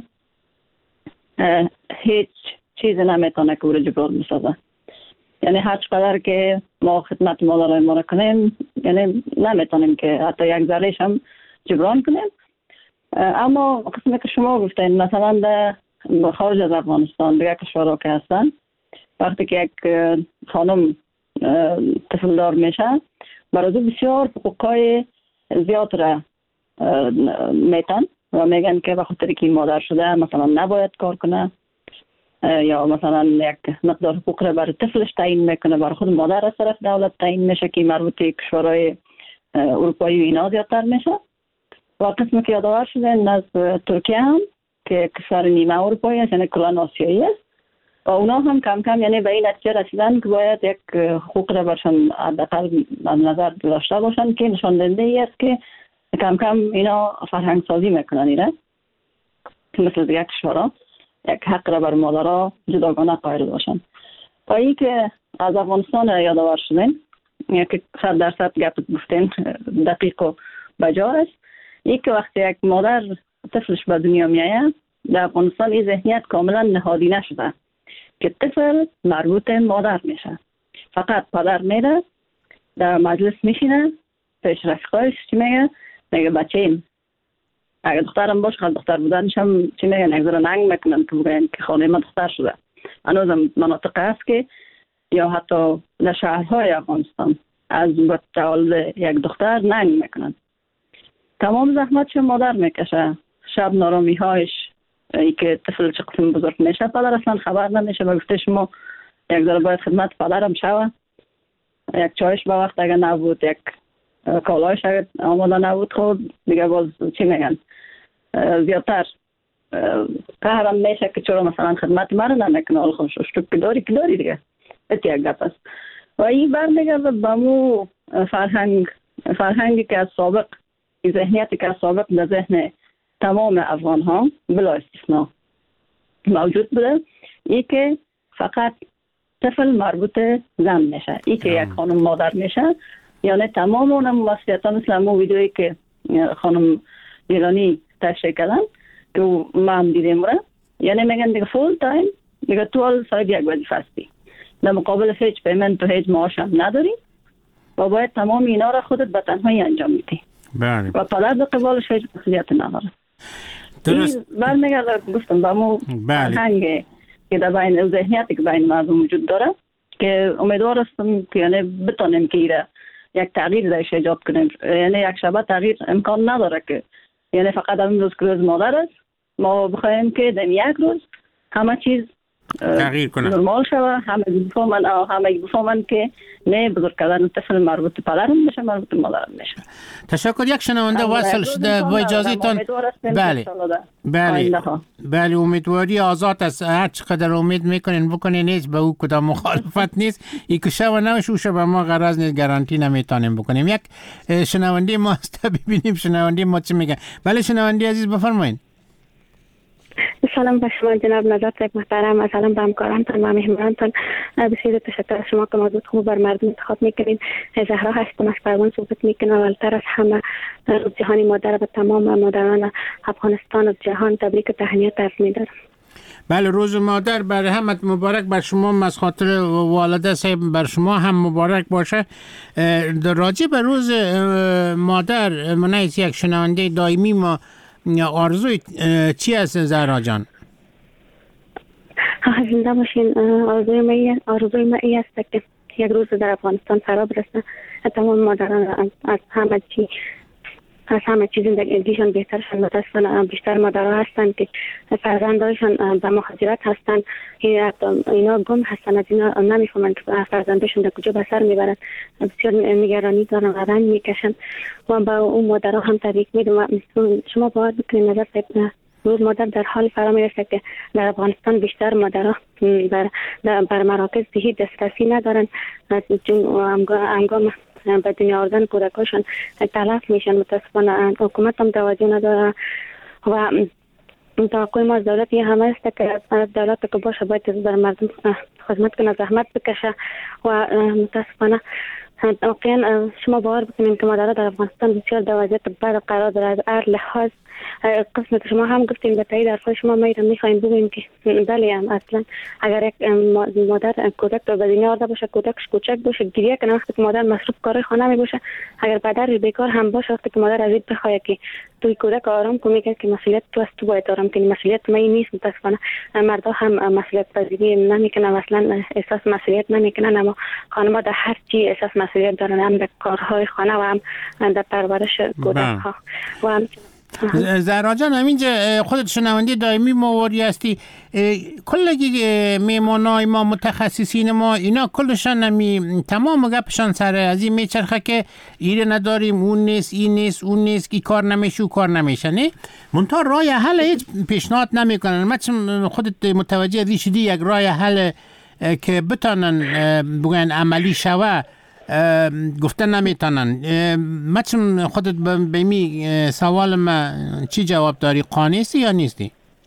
هیچ چیز نمیتونه که او را جبران بسازه. یعنی هر چقدر که ما خدمت مادرای ما را کنیم، یعنی نمیتونیم که حتی یک ذرهش هم جبران کنیم. اما قسمی که شما گفتین مثلا در خارج از افغانستان دیگه کشورها که هستن، وقتی که یک خانم طفل دار میشه برای بسیار حقوقای زیاد را میتن و میگن که به خاطر که مادر شده مثلا نباید کار کنه، یا مثلا یک مقدار حقوق را برای طفلش تعیین میکنه، برای خود مادر از طرف دولت تعیین میشه که مربوط کشورهای اروپایی و اینا زیادتر میشه. و قسمی که یادآور شده از ترکیه هم که کشور نیمه اروپایی است، یعنی کلان آسیایی است، و اونا هم کم کم یعنی به این نتیجه رسیدن که باید یک حقوق را برشان حداقل از نظر داشته باشن که نشان دهنده ای است که کم کم اینا فرهنگ سازی میکنن ایره مثل دیگه کشورها یک حق را بر مادرها جداگانه قائل باشن. و این که از افغانستان یادآور شدین، یک صد درصد گپ گفتین دقیق و بجا است. این که وقتی یک مادر طفلش به دنیا میایه در افغانستان این ذهنیت کاملا نهادی نشده که طفل مربوط مادر میشه. فقط پدر میره در مجلس میشینه پیش رفیقایش چی میگه؟ میگه بچه این اگه دخترم باش خواهد دختر بودنش هم چی میگه؟ نگذاره ننگ میکنن که بگن که خانه من دختر شده. هنوزم مناطق هست که یا حتی در شهرهای افغانستان از تولد یک دختر ننگ میکنن. تمام زحمتش مادر میکشه، شب نارامی هایش، ای که طفل چه قسم بزرگ میشه پدر اصلا خبر نمیشه. و گفته شما یک ذره باید خدمت پدرم شوه، یک چایش به وقت اگر نبود، یک کالایش اگر آماده نبود، خب دیگه باز چی میگن زیادتر قهرم میشه که چرا مثلا خدمت مرا نمیکنه، حال خب ششتوک که داری که داری دیگه ات یک گپ است. و این برمیگرده به مو فرهنگ فرهنگی که از سابق، ذهنیتی که از سابق در ذهن تمام افغان ها بلا استثناء موجود بوده، ای که فقط طفل مربوط زن میشه، ای که یک خانم مادر میشه، یعنی تمام اون مسئولیت ها مثل همون ویدیویی که خانم ایرانی تشریح کردن که ما هم دیدیم را، یعنی میگن دیگه فول تایم دیگه تو صاحب یک وظیفه هستی، در مقابل هیچ پیمنت و هیچ معاش هم نداری و باید تمام اینا را خودت به تنهایی انجام میدی.
بله.
و پدر به قبالش هیچ مسئولیت نداره.
درست.
برمیگرده گفتم با مو فرهنگ که در بین ذهنیتی که بین مردم وجود داره که امیدوار هستم که یعنی بتونیم که ایره یک تغییر درش ایجاد کنیم. یعنی یک شبه تغییر امکان نداره که یعنی فقط همین روز که روز مادر است ما بخوایم که در یک روز همه چیز
تغییر کنه،
نرمال شوه، همه بفهمن همه بفهمن که نه بزرگ کردن طفل مربوط پدرم میشه، مربوط مادرم میشه.
تشکر. یک شنونده وصل شده، با اجازه تان. بله بله بله امیدواری آزاد است، هر چقدر امید میکنین بکنین، نیست به او کدام مخالفت نیست. ای که شب نوش او شب ما غرض نیست، گارانتی نمیتونیم بکنیم. یک شنونده ما است، ببینیم شنونده ما چی میگه. بله شنونده عزیز بفرمایید.
سلام به شما جناب نجات صاحب محترم، سلام به همکارانتان و مهمانانتان. بسیار تشکر از شما که موضوع خوب بر مردم انتخاب میکنین. زهرا هستم از پروان صحبت میکنم. اولتر از همه روز جهانی مادر به تمام مادران افغانستان و جهان تبریک و تهنیت عرض می‌دارم.
بله روز مادر بر همت مبارک، بر شما از خاطر والده صاحب بر شما هم مبارک باشه. راجع به روز مادر منیز یک شنونده دائمی ما آرزوی چی است زهرا جان؟
زنده باشین. آرزوی ما آرزوی ما این است که یک روز در افغانستان فرا برسه تمام مادران از همه چی از همه چیز زندگیشان بهترشان. متاسفانه بیشتر مادرها هستن که فرزندایشان به مهاجرت هستن، اینا گم هستن، از اینا نمیفهمن که فرزندشون در کجا به سر میبرن، بسیار نگرانی دارن و رنج میکشن و با اون مادرها هم تبریک میدم. شما باید بکنید نظر صاحب روز مادر در حال فرامی است که در افغانستان بیشتر مادرها بر, بر مراکز صحی دسترسی ندارن، چون هنگام به دنیا آوردن کودکاشون تلف میشن. متاسفانه حکومت هم توجه نداره و توقع ما از دولت یه همه است که دولت که باشه باید بر مردم خدمت کنه، زحمت بکشه و متاسفانه واقعا شما باور بکنید که مادرها در افغانستان بسیار در وضعیت بد قرار داره. از هر لحاظ قسمت شما هم گفتین به تایید حرفای شما ما میخوایم بگوییم که بله هم اصلا اگر یک مادر کودک رو به دنیا آورده باشه، کودکش کوچک باشه، گریه کنه وقتی که مادر مصروف کار خانه می باشه، اگر پدر بیکار هم باشه وقتی که مادر از این بخواد که توی کودک آرام کنه، میگه که مسئولیت تو است، تو باید آرام کنی، مسئولیت من نیست. متاسفانه مردا هم مسئولیت پذیری نمیکنن، مثلا احساس مسئولیت نمیکنن، اما خانم‌ها در هر چی احساس مسئولیت دارن، هم در کارهای خانه و هم در پرورش کودک‌ها. و هم
زهرا جان همینجا خودت شنونده دائمی ماوری هستی، کلگی میمانای ما متخصصین ما اینا کلشان نمی تمام گپشان سر از این میچرخه که ایره نداریم، اون نیست، این نیست، اون نیست، کی کار نمیشه و کار نمیشه. نه منتها راه حل هیچ پیشنهاد نمیکنن. مثلا خودت متوجه دی شدی یک راه حل که بتانن بگن عملی شوه گفتن نمیتونن. مثلا خودت به می سوال ما چی جواب داری؟ قانعی یا نیستی؟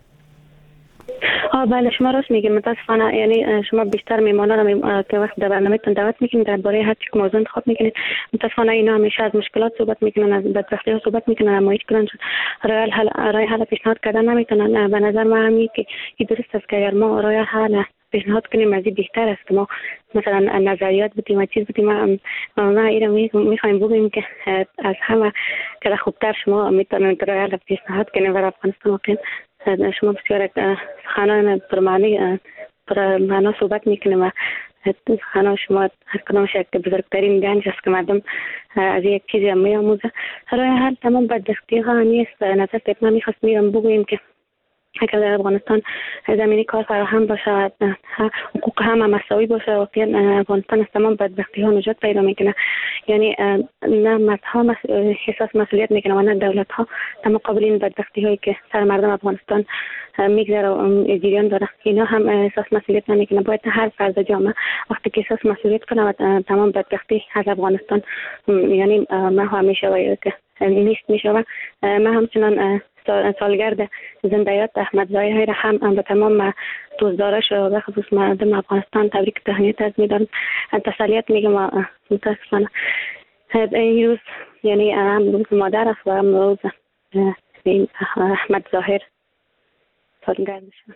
آه بله شما راست میگین. متاسفانه یعنی شما بیشتر میمانان رو که وقت در برنامه‌تون دعوت میکنین درباره هر چیز موضوع انتخاب میکنین، متاسفانه اینا همیشه از مشکلات صحبت میکنن، از بدبختی ها صحبت میکنن، اما هیچ کدوم راه حل راه حل پیشنهاد کردن نمیتونن. به نظر من همین که این درست است که اگر ما راه حل پیشنهاد کنیم از این بهتر است که ما مثلا نظریات بدیم و چیز بدیم. ما اینا میخوایم بگیم که از همه که خوبتر شما میتونید راه حل پیشنهاد کنیم برای افغانستان. واقعا شما بسیار سخنان پرمعنی پرمعنا صحبت میکنیم و سخنان شما هر کدامش یک بزرگترین گنج است که مردم از یک چیزی هم میآموزه. راه حل تمام بدبختی ها نیست. نظر من میخواست میرم بگویم که اگر در افغانستان زمینی کار فراهم باشه، حقوق هم مساوی باشه، واقعا افغانستان از تمام بدبختی ها نجات پیدا میکنه. یعنی نه مردها احساس مسئولیت میکنه و نه دولت ها در مقابل این بدبختی هایی که سر مردم افغانستان میگذره و جریان داره اینا هم احساس مسئولیت نمیکنه. باید هر فرد جامعه وقتی که احساس مسئولیت کنه و تمام بدبختی از افغانستان یعنی ما همیشه باید که نیست میشه. و ما همچنان سالگرد زنده‌یاد احمد ظاهر هم به تمام دوستدارش و به خصوص مردم افغانستان تبریک تهنیت از میدارم، تسلیت میگم. و متاسفانه این روز یعنی هم روز مادر است و هم روز احمد ظاهر سالگردشان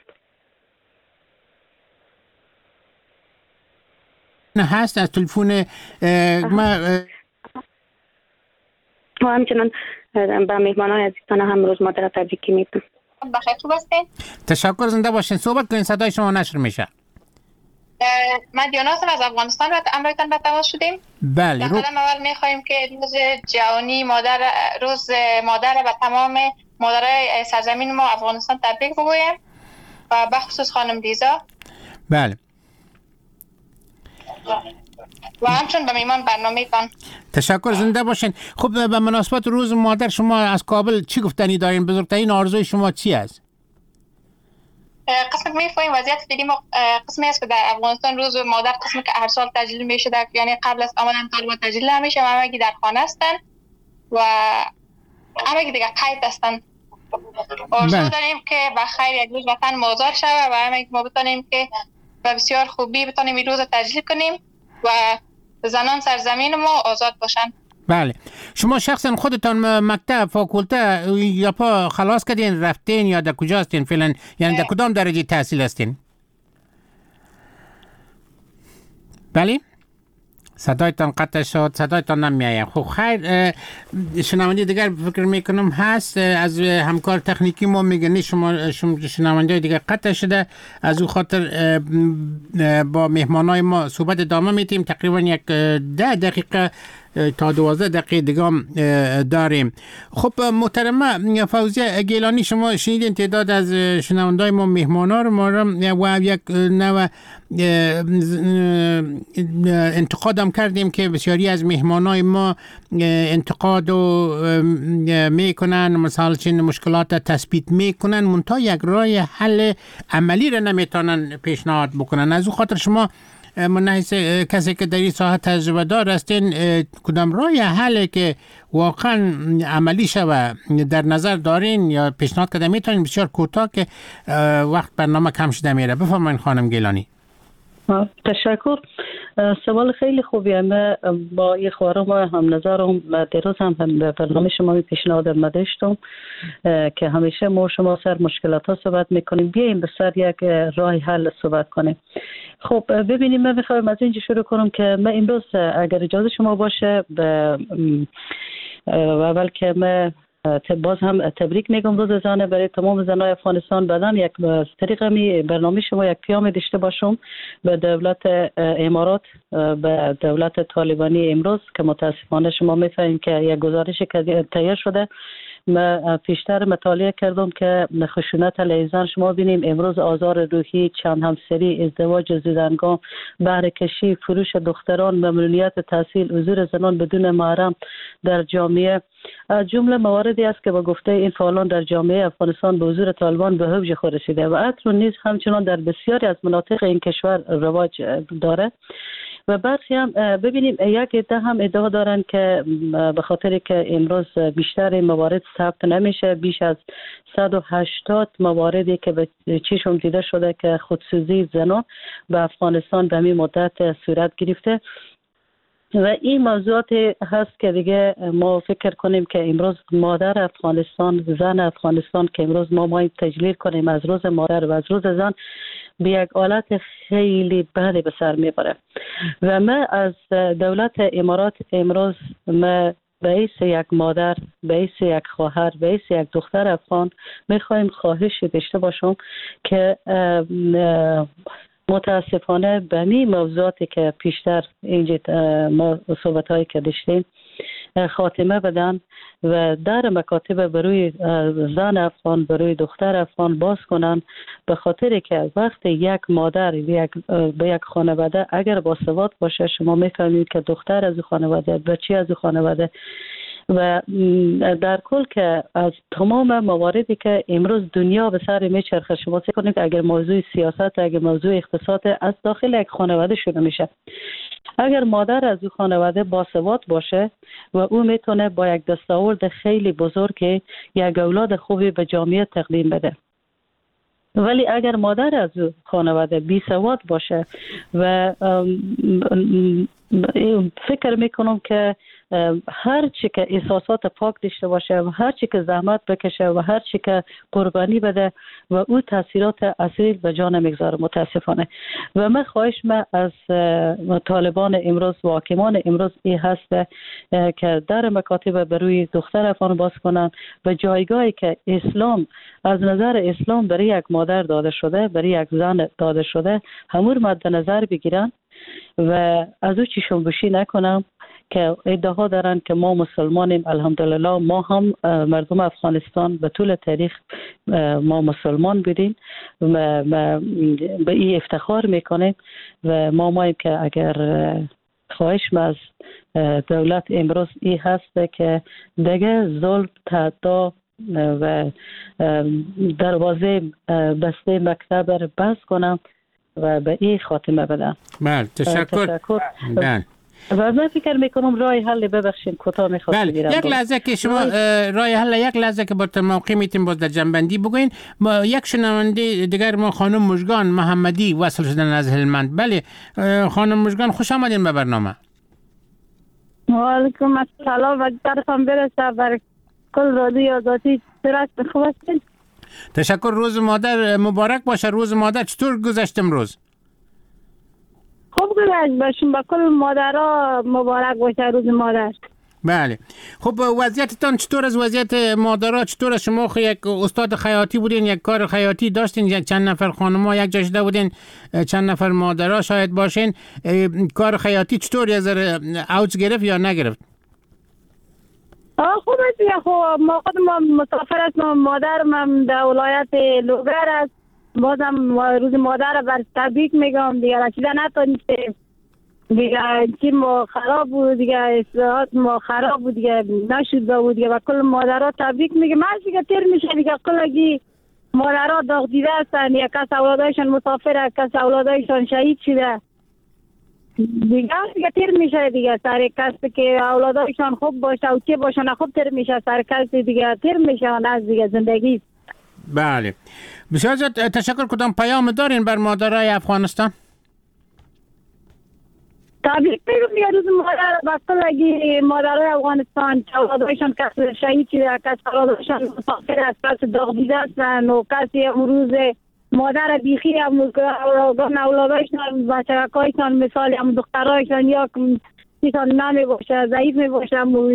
هست. از تلفن ما
و همچنان با مهمانای عزیزتان هم روز مادر تبریکی میگم.
بخیر خوب هستین؟
تشکر، زنده باشین. صحبت کنین، صدای شما نشر میشه.
من دیانا هستم از افغانستان و امروزتان به تماس شدیم.
بله.
رو اول میخوایم که روز جهانی مادر روز مادر و تمام مادرای سرزمین ما افغانستان تبریک بگویم و به خصوص خانم لیزا.
بله.
و همچنین به میمان برنامه تان
تشکر، زنده باشین. خب به مناسبت روز مادر شما از کابل چی گفتنی دارین؟ بزرگترین آرزوی شما چی است؟
قسم میفهمیم وضعیت فعلی ما قسمی است که در افغانستان روز مادر قسمی که هر سال تجلیل میشه، در یعنی قبل از آمدن طالبان تجلیل نمیشه و همگی در خانه هستن و همگی دیگه قید هستن. آرزو داریم که بخیر یک روز وطن آزاد شود و همگی ما بتونیم که به بسیار خوبی بتونیم این روز تجلیل کنیم و زنان سرزمین ما آزاد باشن.
بله. شما شخصا خودتان مکتب فاکولته یا پا خلاص کردین رفتین یا در کجا هستین فعلا؟ یعنی در کدام درجه تحصیل هستین؟ بله؟ صدایتان قطع شد، صدایتان نمیاید. خب خیر، شنونده دیگر فکر میکنم هست از همکار تکنیکی ما میگن شما شنونده دیگر قطع شده، از او خاطر با مهمانای ما صحبت ادامه میتیم. تقریبا یک ده دقیقه تا دوازده دقیقه دیگه هم داریم. خب محترمه فوزیه گیلانی، شما شنیدین تعداد از شنوندای ما مهمانا رو ما و یک نوع انتقادم کردیم که بسیاری از مهمانای ما انتقاد میکنن، مثلا چین مشکلات تثبیت میکنن، منتها یک راه حل عملی را نمیتونن پیشنهاد بکنن. از او خاطر شما من حیث کسی که در این ساحه تجربه دار هستین، کدام راه حل که واقعا عملی شوه در نظر دارین یا پیشنهاد کرده میتونین؟ بسیار کوتاه که وقت برنامه کم شده میره. بفرمایید خانم گیلانی.
تشکر. سوال خیلی خوبیه. من با یه خواهرم هم نظرم دیروز هم به برنامه شما پیشنهاد داشتم که همیشه ما شما سر مشکلات ها صحبت میکنیم، بیاییم به سر یک راه حل صحبت کنیم. خب ببینیم، من میخوایم از اینجا شروع کنم که من امروز اگر اجازه شما باشه به اول که من باز هم تبریک میگم روز زن برای تمام زنای افغانستان. بعدن یک طریق می برنامه شما یک پیام داشته باشم به دولت امارات، به دولت طالبانی امروز که متاسفانه شما میفهمیم که یک گزارشی که تهیه شده. من پیشتر مطالعه کردم که خشونت علیه زن شما بینیم امروز آزار روحی، چند همسری، ازدواج زیدنگام، بهره کشی، فروش دختران، ممنوعیت تحصیل، حضور زنان بدون محرم در جامعه از جمله مواردی است که با گفته این فعالان در جامعه افغانستان به حضور طالبان به اوج خود رسیده و عطر نیز همچنان در بسیاری از مناطق این کشور رواج داره. و برخی هم ببینیم یک عده هم ادعا دارن که به خاطر که امروز بیشتر موارد ثبت نمیشه، بیش از صد و هشتاد مواردی که به چشم دیده شده که خودسوزی زنان به افغانستان به همین مدت صورت گرفته و این موضوعات هست که دیگه ما فکر کنیم که امروز مادر افغانستان، زن افغانستان که امروز ما باید تجلیل کنیم از روز مادر و از روز زن به یک حالت خیلی بدی به سر میبره. و من از دولت امارات امروز من به حیث یک مادر، به حیث یک خواهر، به حیث یک دختر افغان میخوایم خواهشی داشته باشم که متاسفانه به این موضوعاتی که پیشتر اینجا ما صحبت هایی که داشتیم خاتمه بدن و در مکاتب بروی زن افغان، بروی دختر افغان باز کنن، به خاطر که وقت یک مادر یک به یک خانواده اگر باسواد باشه، شما میفهمید که دختر از خانواده، بچه از خانواده و در کل که از تمام مواردی که امروز دنیا به سر میچرخه، شما فکر کنید اگر موضوع سیاست، اگر موضوع اقتصاد از داخل یک خانواده شروع میشه، اگر مادر از او خانواده باسواد باشه و او میتونه با یک دستاورد خیلی بزرگ یک اولاد خوبی به جامعه تقدیم بده. ولی اگر مادر از او خانواده بی سواد باشه و فکر میکنم که هر چی که احساسات پاک داشته باشه و هر چی که زحمت بکشه و هر چی که قربانی بده و او تاثیرات اصیل به جان میگذاره متاسفانه. و من خواهش من از طالبان امروز و حاکمان امروز این هست که در مکاتب بروی دختر افغان باز کنن و جایگاهی که اسلام از نظر اسلام برای یک مادر داده شده، برای یک زن داده شده، همون مد نظر بگیرن و از او چشم پوشی نکنم که ادعا دارن که ما مسلمانیم. الحمدلله ما هم مردم افغانستان به طول تاریخ ما مسلمان بودیم و به این افتخار میکنیم و ما ماییم که اگر خواهش ما از دولت امروز این هست که دیگه ظلم، تعدی و دروازه بسته مکتب را بس کنم و به این خاتمه بدم.
بله تشکر.
تشکر.
بله.
و من فکر میکنم راه حل ببخشید کوتاه میخوام
بله.
بگیرم.
یک لحظه که شما راه حل یک لحظه که با موقع میتیم باز در جنبندی بگوین. ما یک شنونده دیگر ما خانم مژگان محمدی وصل شدن از هلمند. بله خانم مژگان خوش آمدین به برنامه.
و علیکم السلام و درتان برسه بر کل رادیو آزادی. سرات خوب هستین؟
تشکر. روز مادر مبارک باشه. روز مادر چطور گذشت امروز؟
خوب گذشت باشیم. با کل مادرها مبارک باشه روز مادر.
بله. خب وضعیتتان چطور از وضعیت مادرها چطور از شما؟ خب یک استاد خیاطی بودین، یک کار خیاطی داشتین، یک چند نفر خانم‌ها یک جا شده بودین، چند نفر مادرها شاید باشین. کار خیاطی چطور یه ذره اوج گرفت یا نگرفت؟
آه خوب است دیگه. خب ما خود ما مسافر هستم، مادرم در ولایت لوگر است. بازم روز مادر بر تبریک میگم دیگه. رسیده نتونسته دیگه، چی ما خراب بود دیگه، اصلاحات ما خراب بود دیگه، نشد بود دیگه. و کل مادرها تبریک میگه. من دیگه تیر میشه دیگه، کلگی مادرها داغ دیده هستن، یک کس اولادایشان مسافر، کس اولادایشان شهید شده دیگه. دیگه تیر میشه دیگه سر کسی که اولادایشان خوب باشه و چه باشه نه خوب تیر میشه سر کسی دیگه، تیر میشه از دیگه زندگی.
بله بسیار زیاد تشکر. کدام پیام دارین بر مادرای افغانستان؟
تبریک میگم دیگه روز مادر با کلگی مادرای افغانستان که اولادایشان کس شهید شده، کس اولادایشان مسافر است، کس داغ دیده هستن و کسی امروز مادر بیخی هم اولادایشان بچه‌هایشان مثال هم دخترایشان یا چیزان نمی باشه، ضعیف می باشه.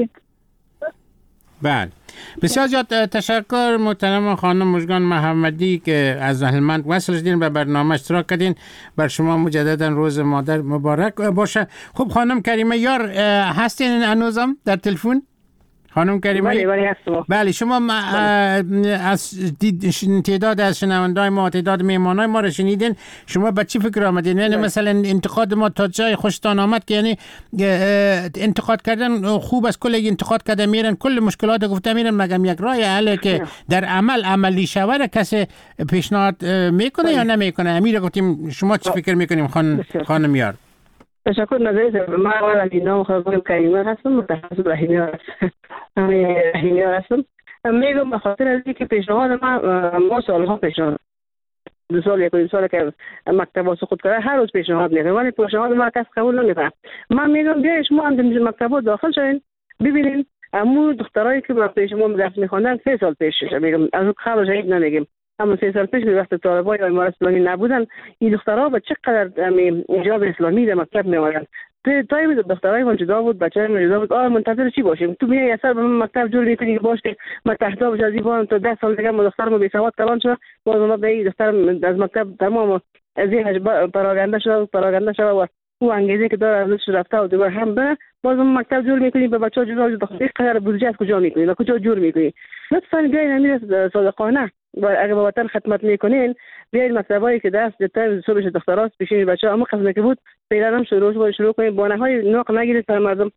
بله بسیار زیاد تشکر محترم خانم مژگان محمدی که از هلمند وصل شدین و برنامه اشتراک کردین. بر شما مجددا روز مادر مبارک باشه. خب خانم کریمه یار هستین هنوزم در تلفن؟ خانم کریمه
بله بله هستم.
بله شما از تعداد از شنوندای ما، تعداد میهمانای ما رو شنیدین، شما به چی فکر آمدین؟ یعنی مثلا انتقاد ما تا جای خوشتان آمد که یعنی انتقاد کردن خوب است، کلی انتقاد کرده میرن، کل مشکلات گفته میرن، مگم یک راه حل که در عمل عملی شود کسی پیشنهاد میکنه یا نمیکنه؟ امیر گفتیم شما چی فکر میکنیم خانم خانم یار؟
تشکر. نظریت ما اولا نام خانم کریمه هستم، متخصص رحیمیار هستم. رحیمیار هستم. میگم به خاطر از اینکه پیشنهاد ما ما سالها پیشنهاد دو سال یک دو سال که مکتب سقوط کرده هر روز پیشنهاد میکنه ولی پیشنهاد ما کس قبول نمیکنه. من میگم بیاین شما هم در مکتب داخل شین ببینین امو دخترایی که ما پیش ما درس میخوندن سه سال پیش میگم از خبر جدید نمیگیم، اما سه سال پیش به وقت طالبان یا امارات اسلامی نبودن این دخترها با چقدر حجاب اسلامی در مکتب میآوردن. تایم دخترای من جدا بود، بچه‌های من جدا بود. آه منتظر چی باشیم؟ تو میای اثر به مکتب جور میکنی باش که من تحتا بشه دیوان تا ده سال دیگه ما دخترم بی سواد کلان شد، باز ما به این دختر از مکتب تمام از این پراگنده شد پراگنده شد و او انگیزه که داره ازش رفته و دوباره هم بره، باز ما مکتب جور میکنی به بچه‌ها جدا جدا دختر قدر بودجه از کجا میکنی و کجا جور میکنی؟ لطفاً بیاین امیر صادقانه و اگه به وطن خدمت میکنین بیاین مکتبایی که دست جتا صبحش دختراست پیشین بچه‌ها اما قسم که بود پیرانم شروع شروع کنین بانه‌های ناق نگیرید سر مردم.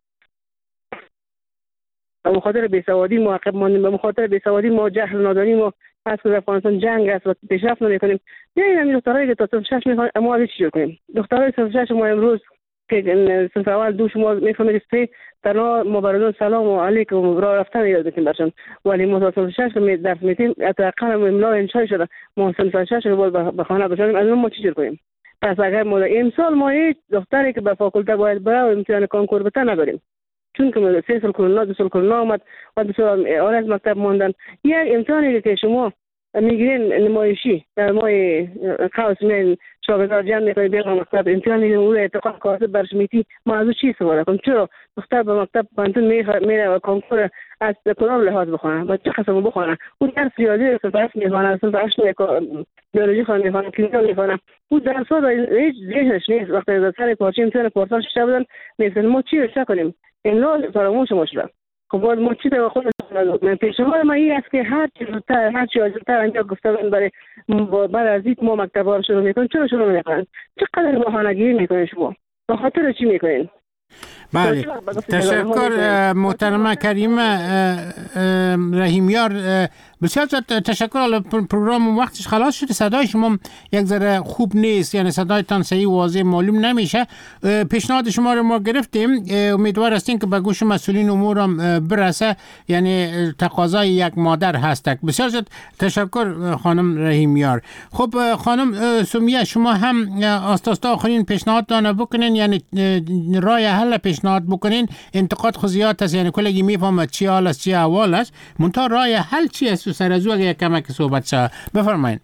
به مخاطر بیسوادی معاقب ماندیم، به مخاطر بیسوادی ما جهل نادانی ما از که افغانستان جنگ است و پیشرفت نمی‌کنیم. بیاین همین دخترایی که تا صف شش میخوان اما از چی کنیم؟ دخترای صف شش ما امروز که صف اول دو شما میفهمید سه تنها مبارزان سلام و علیکم و راه رفتن یاد بکنیم برشان، ولی ما صف شش که درس میتیم اتاقا املا انشاء شده ما صف شش رو باید به خانه بشیم. از ما چی کنیم؟ پس اگر ما امسال ما هیچ دختری که به فاکولته باید بره و امتحان کنکور بده نداریم، چون که سه سال کرونا دو سال کرونا آمد و دو سال آره از مکتب ماندن. یک امتحانی که شما میگیرین نمایشی در ماه قوس من شاگردان جمع میکنید بیان مکتب امتحان میگیرین اون اعتقاد کاسب برش میتی ما از چی سوال کنم؟ چرا دختر به مکتب پانتون میره و کنکور از کدام لحاظ بخونه و چه قسم بخونه؟ اون درس ریاضی صفحه میخونه، صفحه بیولوژی خونه میخونه، کیمیا میخونه، اون درس ها هیچ ذهنش نیست. وقتی از سر پارچه امتحان پارسال شده بودن میگن ما چی رو چه کنیم؟ املا فراموش ما شده. خب باید ما چی تو خود من پیشنهاد ما این است که هر چیز زودتر هر چی زودتر اینجا گفتن برای بعد از این ما مکتب‌ها رو شروع میکنیم. چرا شروع نمیکنن؟ چقدر بهانه‌گیری میکنین شما؟ به خاطر چی میکنین؟
بله تشکر محترم کریم رحیمیار. بسیار تشکر. پروگرام وقتش خلاص شده، صدای شما یک ذره خوب نیست، یعنی صدایتان صحیح واضح معلوم نمیشه. پیشنهاد شما رو ما گرفتیم، امیدوار هستیم که به گوش مسئولین امور هم برسه، یعنی تقاضای یک مادر هست. بسیار تشکر خانم رحیمیار. خب خانم سمیه شما هم آستاستا آخرین پیشنهاد دانه بکنین، یعنی راه حل پیشنهاد بکنین. انتقاد خزیات است، یعنی کلگی میفهمه چی حال است چی احوال است، منتها راه حل چی است؟ سر از او اگه کمک صحبت شد بفرمایید.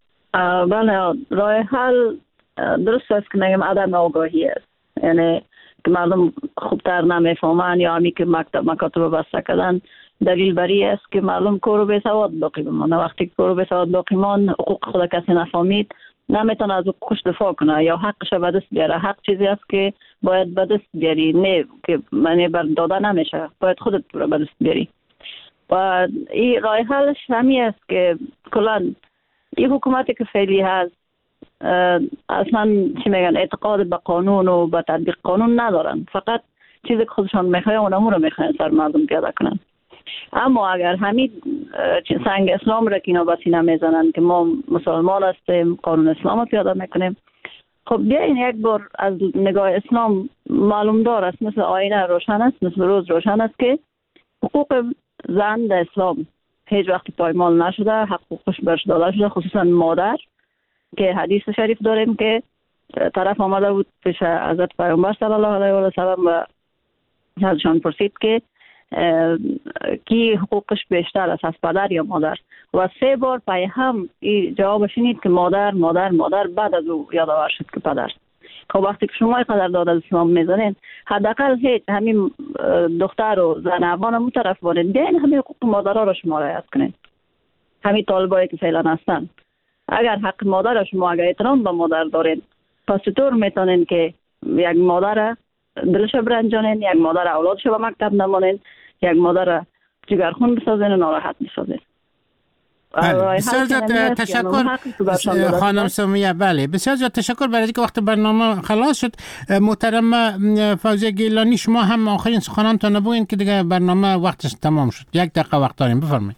بله راه حل درست است که نگم عدم آگاهی است، یعنی که مردم خوبتر نمیفهمن یا همی که مکتب مکاتب بسته کردن، دلیل بری است که مردم کور و بیسواد باقی بمانه. وقتی که کور و بیسواد باقی مان، حقوق خود کسی نفهمید، نمیتونه از حقوقش دفاع کنه یا حقش به دست بیاره. حق چیزی است که باید به دست بیاری، نه که معنی بر داده نمیشه، باید خودت به دست بیاری. و این راه حلش همی است که کلا این حکومتی که فعلی هست اصلا چی میگن اعتقاد به قانون و به تطبیق قانون ندارن، فقط چیزی که خودشان میخواین اونمو رو میخواین سر مردم پیاده کنن. اما اگر همین سنگ اسلام را که اینا به سینه میزنن که ما مسلمان هستیم، قانون اسلام رو پیاده میکنیم، خب بیاین یک بار از نگاه اسلام معلوم دار است، مثل آینه روشن است، مثل روز روشن است که حقوق زن در اسلام هیچ وقت پایمال نشده، حقوقش برش داده شده، خصوصا مادر که حدیث شریف داریم که طرف آمده بود پیش حضرت پیامبر صلی الله علیه و سلم و ازشان پرسید که کی حقوقش بیشتر است، از پدر یا مادر؟ و سه بار پای هم این جواب شنید که مادر مادر مادر، بعد از او یادآور شد که پدر. خب وقتی که شما قدر داد از اسلام میزنین، حداقل هیچ همین دختر و زن افغان هم طرف بارین بیاین همین حقوق مادرها را شما رعایت کنین. همین طالبایی که فعلا هستن، اگر حق مادر شما اگر احترام به مادر دارین، پس چطور میتونین که یک مادر دلش برنجانین، یک مادر اولادش به مکتب نمانین، یک مادر جگرخون بسازین و ناراحت بسازین؟
بله. بسیار زیاد تشکر خانم سمیه. بله بسیار زیاد تشکر برای اینکه وقت برنامه خلاص شد. محترم فوزیه گیلانی، شما هم آخرین سخنانتون نبوین که دیگه برنامه وقتش تمام شد. یک دقیقه وقت داریم، بفرمایید.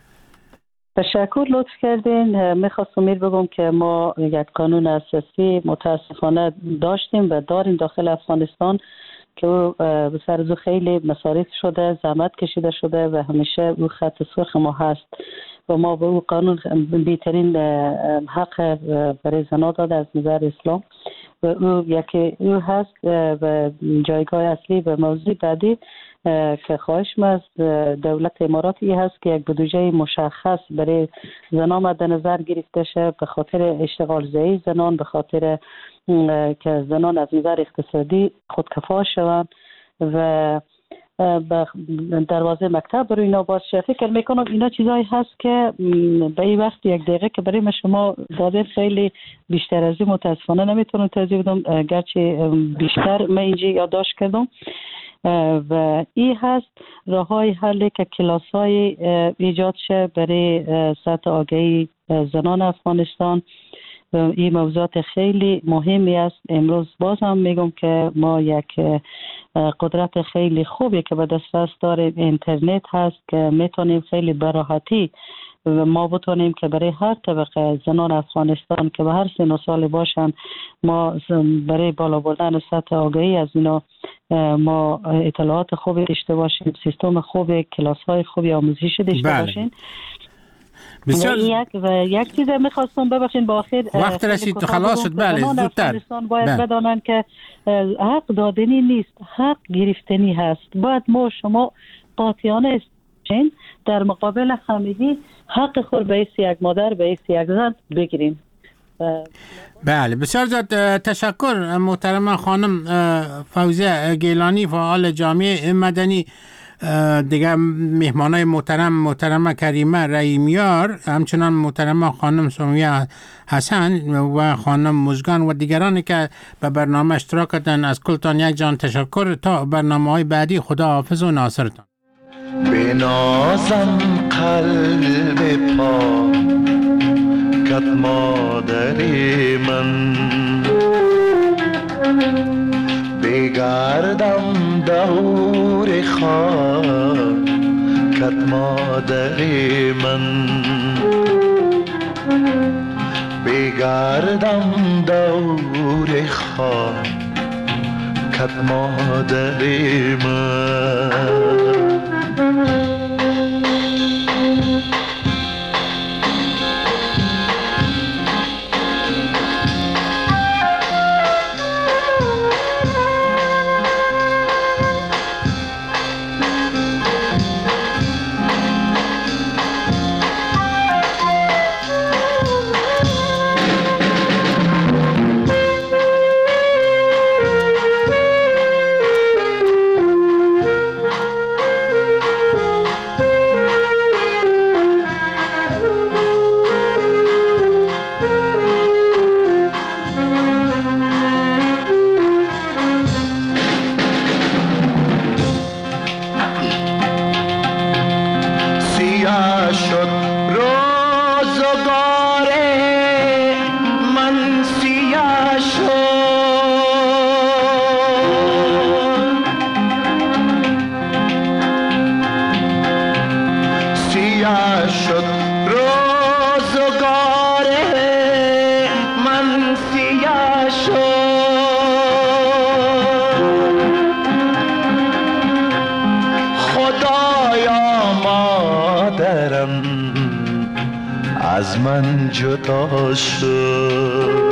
تشکر لطف کردین. میخواستم میر بگم که ما یک قانون اساسی متاسفانه داشتیم و داریم داخل افغانستان که او به سر خیلی مصارف شده، زحمت کشیده شده و همیشه او خط سرخ ما هست و ما به او قانون بیترین حق برای زنها داده از نظر اسلام و او یکی او هست و جایگاه اصلی و موضوع بعدی که خواهشم از دولت اماراتی هست که یک بودجه مشخص برای زنان مد نظر گرفته شه، به خاطر اشتغال زایی زنان، به خاطر که زنان از نظر اقتصادی خودکفا شوند و دروازه مکتب برای اینا باز شه. فکر میکنم اینا چیزایی هست که به این وقت یک دقیقه که برای شما داده خیلی بیشتر از این متاسفانه نمیتونم توضیح بدم، گرچه بیشتر من اینجا یادداشت کردم. و این هست راه های حلی که کلاس های ایجاد شه برای سطح آگاهی زنان افغانستان. این موضوعات خیلی مهمی است. امروز باز هم میگم که ما یک قدرت خیلی خوبی که به دسترس داریم، اینترنت هست که میتونیم خیلی براحتی ما بتونیم که برای هر طبقه زنان افغانستان که به هر سن و سال باشن، ما برای بالا بردن سطح آگاهی از اینا ما اطلاعات خوبی داشته باشیم، سیستم خوبی، کلاس های خوبی آموزشی داشته
بله.
باشیم.
بسیار
یک و یک چیز میخواستم ببخشید با آخر
وقت رسید خلاص شد. بله زودتر
افغانستان باید
بله.
بدانن که حق دادنی نیست، حق گرفتنی هست. باید ما شما قاطعانه استین در مقابل همگی حق خود به ایسی یک مادر به ایسی یک زن بگیریم.
بله بسیار زیاد تشکر محترم خانم فوزیه گیلانی، فعال جامعه مدنی. دیگه مهمانای محترم محترم کریمه رحیمیار، همچنان محترم خانم سمیه حسن و خانم مزگان و دیگرانی که به برنامه اشتراک کردن، از کلتان یک جان تشکر. تا برنامه های بعدی خدا حافظ و ناصرتان.
بنازم قلب پاکت مادری من، بگردم دور خاکت مادری من، بگردم دور خاکت مادری من. مادرم از من جدا شد.